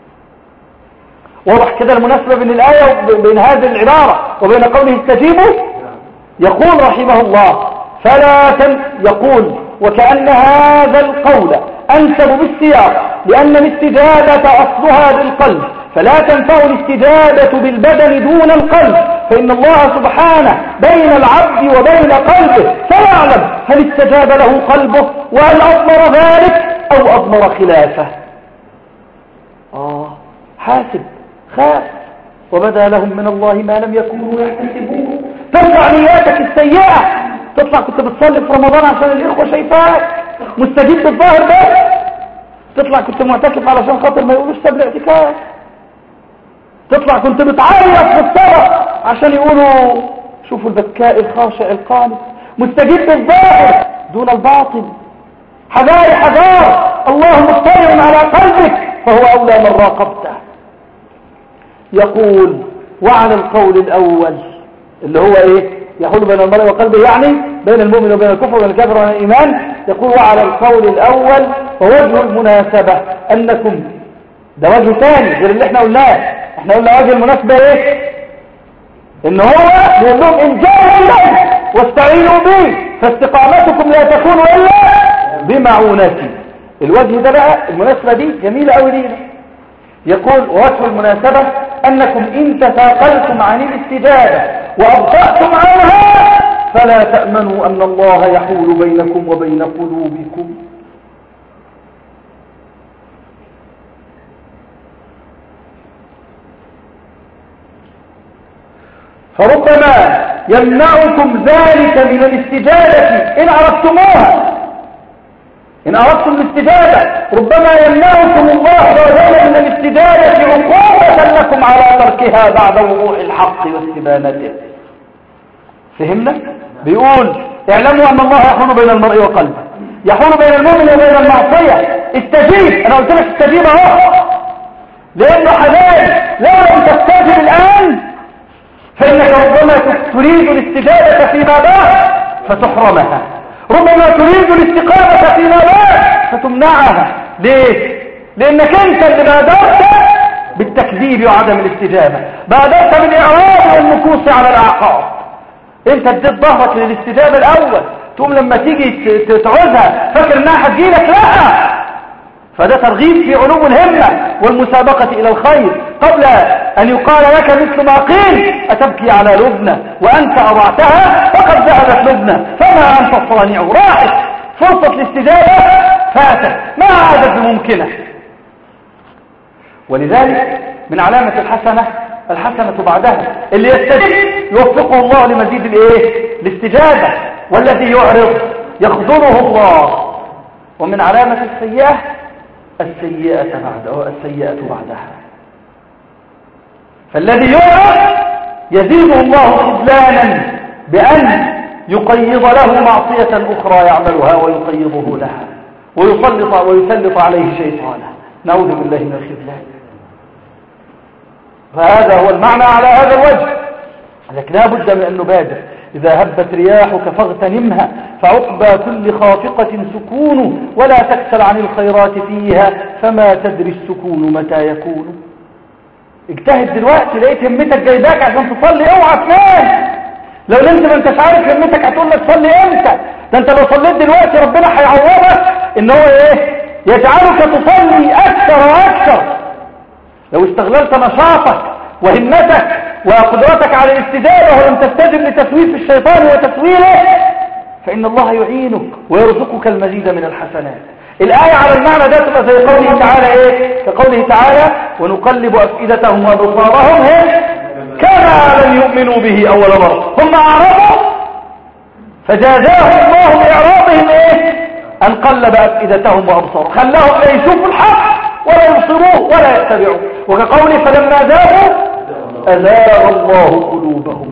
واضح كده المناسبة بين الآية وبين هذه العبارة وبين قوله استجيبوا. يقول رحمه الله يقول وكأن هذا القول أنسب بالسياق، لأن الاستجابة أصلها بالقلب، فلا تنفع الاستجابة بالبدن دون القلب، فإن الله سبحانه بين العبد وبين قلبه، فيعلم هل استجاب له قلبه وهل أضمر ذلك أو أضمر خلافه. حاسب خاف وبدا لهم من الله ما لم يكونوا يحتسبون. ترفع نياتك السيئة، تطلع كنت بتصلي في رمضان عشان الإخوة شايفاك مستجيب بالظاهر بس، تطلع كنت معتكف علشان خاطر ما يقولوش ساب الاعتكاف، تطلع كنت بتعيط في الصلاة عشان يقولوا شوفوا البكاء الخاشع القانت، مستجيب بالظاهر دون الباطن. حذار الله مطلع على قلبك فهو أولى من راقبته. يقول وعلى القول الأول اللي هو يحول بين المرء وقلبه، يعني بين المؤمن وبين الكفر وبين الكافر وبين الإيمان. يقول وعلى القول الأول فوجه المناسبة أنكم، ده وجه ثاني غير اللي احنا قلناه. احنا قلنا وجه المناسبة ان هو بيقول لهم ان جاءوا اليه واستعينوا به فاستقامتكم لا تكون الا بمعونتي. الوجه ده بقى المناسبة دي جميلة قوي لينا. يقول وجه المناسبة انكم ان تثاقلتم عن الاستجابة وابطأتم عنها فلا تأمنوا ان الله يحول بينكم وبين قلوبكم. فربما يمنعكم ذلك من الاستجابة إن عرفتموها. إن أردتم الاستجابة ربما يمنعكم الله عز وجل من الاستجابة عقوبة لكم على تركها بعد وقوع الحق واستبانته. فهمنا؟ بيقول اعلموا أن الله يحول بين المرء وقلبه، يحول بين المؤمن وبين المعصية. استجيب، أنا قلت لك استجيب اهو، لأنه حلال. لو لم تستجب الآن فإنك ربما تريد الاستجابة فيما بعد فتحرمها، ربما تريد الاستقامة فيما بعد فتمنعها. ليه؟ لأنك أنت اللي بادرت بالتكذيب وعدم الاستجابة، بادرت بالإعراض والنكوص على الأعقاب. أنت اديت ظهرك للاستجابة الأول، تقوم لما تيجي تعوزها فاكر انها هتجيلك. لا، فده ترغيب في علو الهمة والمسابقة إلى الخير. قبل أن يقال لك مثل ما قيل أتبكي على لبنى وأنت أضعتها فقد ذهبت لبنى فما أنت الصانع. راحت فرصة الاستجابة فاتت، ما عادت بممكنة. ولذلك من علامة الحسنة بعدها، اللي يستجيب يوفقه الله لمزيد الاستجابة، والذي يعرض يخذله الله. ومن علامة السيئة بعدها. فالذي يعرف يزيده الله خذلانا بأن يقيض له معصية أخرى يعملها ويقيضه لها ويسلط عليه شيطانا، نعوذ بالله من الخذلان. فهذا هو المعنى على هذا الوجه. لكن لا بد من أن نبادر. إذا هبت رياحك فاغتنمها، فعقبى كل خافقة سكون، ولا تكسل عن الخيرات فيها، فما تدري السكون متى يكون. اجتهد دلوقتي، لقيت همتك جايباك عشان تصلي، اوعى تنام. لو نمت ما انتش عارف همتك هتقول لك صلي امتى. ده انت لو صليت دلوقتي ربنا هيعوضك ان هو ايه، يجعلك تصلي اكثر واكثر. لو استغللت نشاطك وهمتك وقدرتك على الاستجابة ولم تستجب لتسويف الشيطان وتسويله، فإن الله يعينك ويرزقك المزيد من الحسنات. الآية على المعنى ده تبقى زي قوله تعالى ايه، كقوله تعالى ونقلب أفئدتهم وأبصارهم كما لم يؤمنوا به أول مرة، ثم أعرضوا فجازاهم الله بإعراضهم ايه، أن قلب أفئدتهم وأبصارهم، خلاهم لا يشوفوا الحق ولا يبصروه ولا يتبعوه. وكقوله فلما زاغوا أزاغ الله قلوبهم.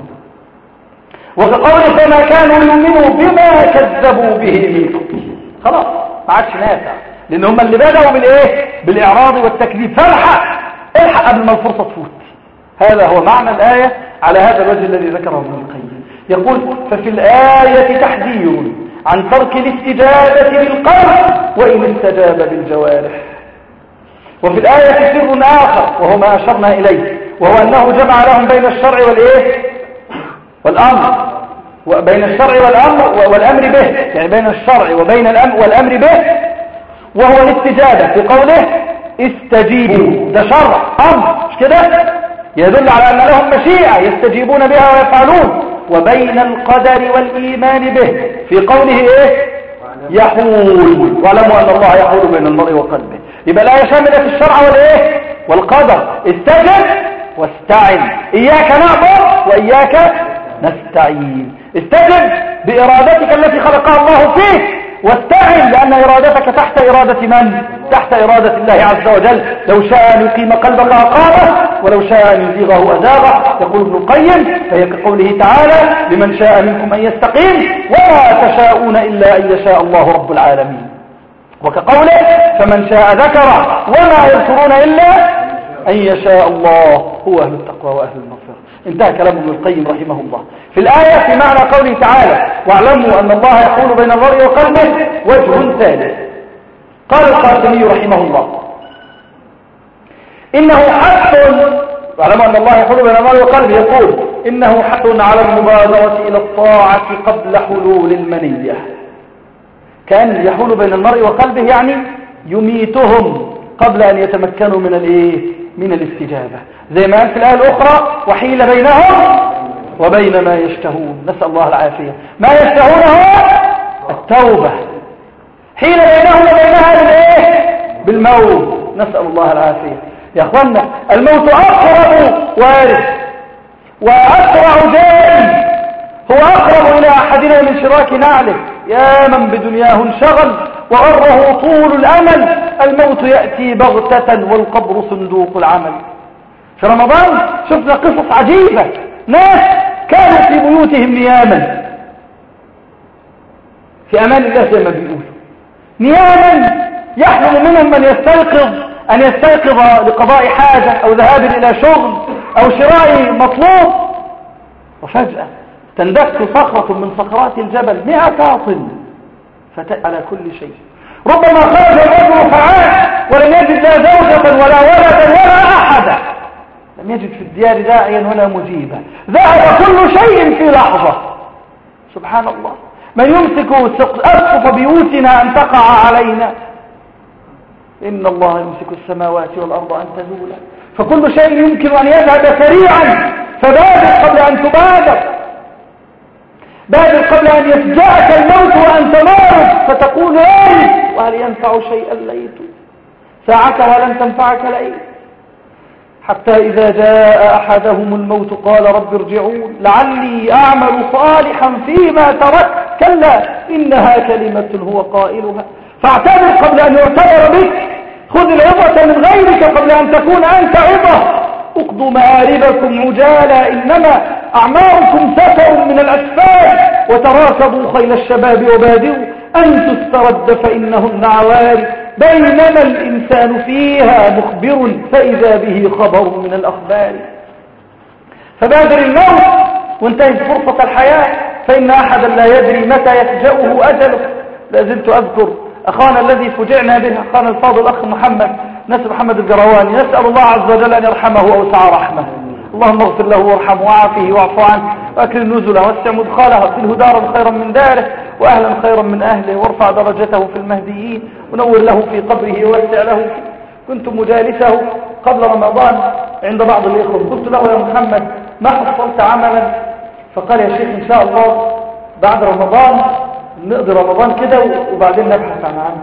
وكقوله فما كانوا يؤمنوا بما كذبوا به من قبل، خلاص ما عادش نافع، لأن هم اللي بدأوا بالإيه، بالإعراض والتكذيب. فالحق الحق قبل ما الفرصة تفوت. هذا هو معنى الآية على هذا الوجه الذي ذكره ابن القيم. يقول ففي الآية تحذير عن ترك الاستجابة بالقلب وإن استجاب بالجوارح. وفي الآية سر آخر وهو ما أشرنا إليه، وهو أنه جمع لهم بين الشرع والإيه والأمر، وبين الشرع والأمر به، يعني بين الشرع وبين الأمر والأمر به، وهو الاستجابة في قوله استجيبوا، ده شرع أمر مش كده، يدل على أن لهم مشيئة يستجيبون بها ويفعلون. وبين القدر والإيمان به في قوله إيه يحول، واعلموا أن الله يحول بين المرء وقلبه. يبقى الآية شاملة في الشرع والإيه والقدر. استجب واستعن، إياك نعبد وإياك نستعين. استجب بإرادتك التي خلقها الله فيك، واستعن لأن إرادتك تحت إرادة من؟ تحت إرادة الله عز وجل. لو شاء أن يقيم قلبك أقامه، ولو شاء أن يزيغه أزاغه. يقول ابن القيم فهي كقوله تعالى لمن شاء منكم أن يستقيم وما تشاءون إلا أن يشاء الله رب العالمين. وكقوله فمن شاء ذكره وما يذكرون إلا أن يشاء الله هو أهل التقوى وأهل المغفرة. انتهى كلام ابن القيم رحمه الله. في الآية في معنى قوله تعالى واعلموا أن الله يحول بين المرء وقلبه وجه ثالث. قال القاسمي رحمه الله إنه حث، واعلموا أن الله يحول بين المرء وقلبه، يقول إنه حث على المبادرة إلى الطاعة قبل حلول المنية. كان يحول بين المرء وقلبه يعني يميتهم قبل أن يتمكنوا من الايه من الاستجابة، زي ما قال في الآية الأخرى وحيل بينهم وبين ما يشتهون. نسأل الله العافية. ما يشتهون هو التوبة، حيل بينهم وبينها بالايه بالموت. نسأل الله العافية. يا اخوانا الموت أقرب وارث وأسرع جاي، هو أقرب إلى أحدنا من شراك نعله. يا من بدنياه انشغل وغره طول الأمل، الموت يأتي بغتة والقبر صندوق العمل. في رمضان شفنا قصص عجيبة، ناس كانوا في بيوتهم نياما في أمان الله زي ما بيقولوا، نياما يحلم منهم من يستيقظ أن يستيقظ لقضاء حاجة أو ذهاب إلى شغل أو شراء مطلوب، وفجأة تندك صخرة من صخرات الجبل 100 طن على كل شيء. ربما خرج الرجل فعال ولم يجد لا زوجة ولا ولدا ولا أحدا، لم يجد في الديار داعيا ولا مجيبا، ذهب كل شيء في لحظة. سبحان الله. من يمسك أسقف بيوتنا أن تقع علينا؟ إن الله يمسك السماوات والأرض أن تزولا. فكل شيء يمكن أن يذهب سريعا، فبادر قبل أن تبادر، بادر قبل أن يفجأك الموت وأنت مارد فتقول ليت وهل ينفع شيئا ليت، ساعتها لن تنفعك ليت. حتى إذا جاء أحدهم الموت قال رب ارجعون لعلي أعمل صالحا فيما تركت، كلا إنها كلمة هو قائلها. فاعتبر قبل أن يعتبر بك، خذ العظة من غيرك قبل أن تكون أنت عظة. اقضوا مآربكم عجالا إنما أعماركم سفر من الأسفار وتراكبوا خيل الشباب وبادروا أن تسترد فإنهن عواري بينما الإنسان فيها مخبر فإذا به خبر من الأخبار. فبادر الموت وانتهت فرصة الحياة فإن أحدا لا يدري متى يفجأه أجله. لازلت أذكر أخانا الذي فجعنا به، أخانا الفاضل أخ محمد نسل محمد الجرواني، نسأل الله عز وجل أن يرحمه وأوسع رحمه. اللهم اغفر له وارحمه وعافه واعف عنه واكرم نزله واسع مدخله وابدله دارا خيرا من داره واهلا خيرا من اهله وارفع درجته في المهديين ونور له في قبره ووسع له فيه. كنت مجالسه قبل رمضان عند بعض الاخوه، قلت له يا محمد ما حصلت عملا؟ فقال يا شيخ ان شاء الله بعد رمضان نقضي رمضان كده وبعدين نبحث عن عمل.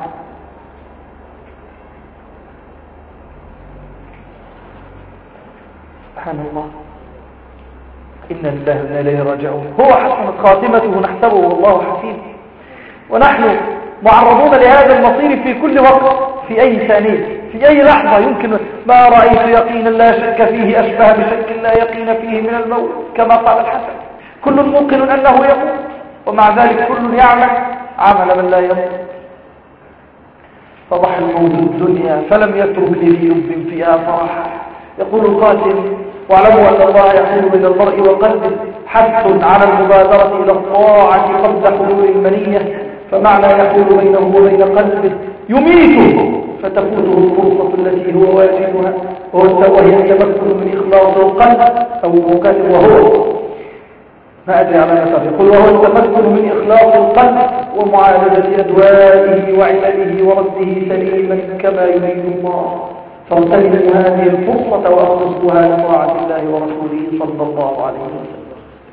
سبحان الله، إنا لله وإنا إليه راجعون. هو حسنت خاتمته نحسبه والله حسيب، ونحن معرضون لهذا المصير في كل وقت، في أي ثانية، في أي لحظة. يمكن ما رأيت يقينا لا شك فيه أشبه بشك لا يقين فيه من الموت كما قال الحسن. كل موقن أنه يموت ومع ذلك كل يعمل عمل من لا يموت. فضح الموت الدنيا فلم يترك لذي لب فيها فرحا. يقول القاتل واعلموا أن الله يحول بين المرء وقلبه حث على المبادرة إلى الطاعة قبل حلول المنية، فمعنى يحول بينه وبين قلبه يميته فتفوته الفرصة التي هو واجبها وهي التمكن من إخلاص القلب. أو مكاتب وهو ما أدري على نفسه يقول وهو التمكن من إخلاص القلب ومعالجة أدوائه وعلله ورده سليما كما يريد الله. فاغتنموا هذه الفرصة وأخلصوها لطاعة الله ورسوله صلى الله عليه وسلم،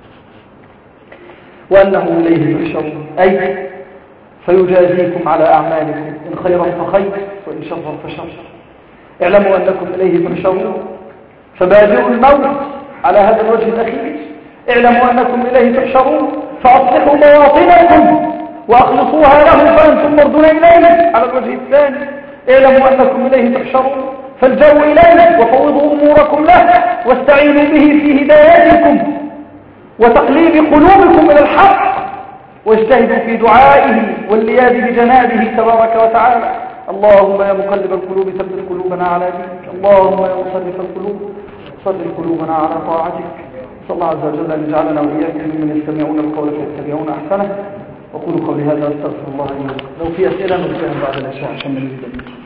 وأنه إليه تحشرون، أي فيجازيكم على أعمالكم إن خيرا فخير وإن شرا فشر. اعلموا أنكم إليه تحشرون فبادروا الموت على هذا الوجه الأخير. اعلموا أنكم إليه تحشرون فأصلحوا مواطنكم وأخلصوها له فأنتم مردون إليه على الوجه الثاني. اعلموا أنكم إليه تحشرون فالجوا إليه وفوضوا أموركم له واستعينوا به في هدايتكم وتقليب قلوبكم إلى الحق واجتهدوا في دعائه واللياذ بجنابه تبارك وتعالى. اللهم يا مقلب القلوب ثبت قلوبنا على دينك، اللهم يا مصرف القلوب صرف قلوبنا على طاعتك. صلى الله عز وجل أن يجعلنا وإياكم ممن يستمعون القول فيتبعون أحسنه. وقولوا قولي هذا واستغفر الله لي ولكم. لو في أسئلة نرجعها بعد العشاء عشان نريد.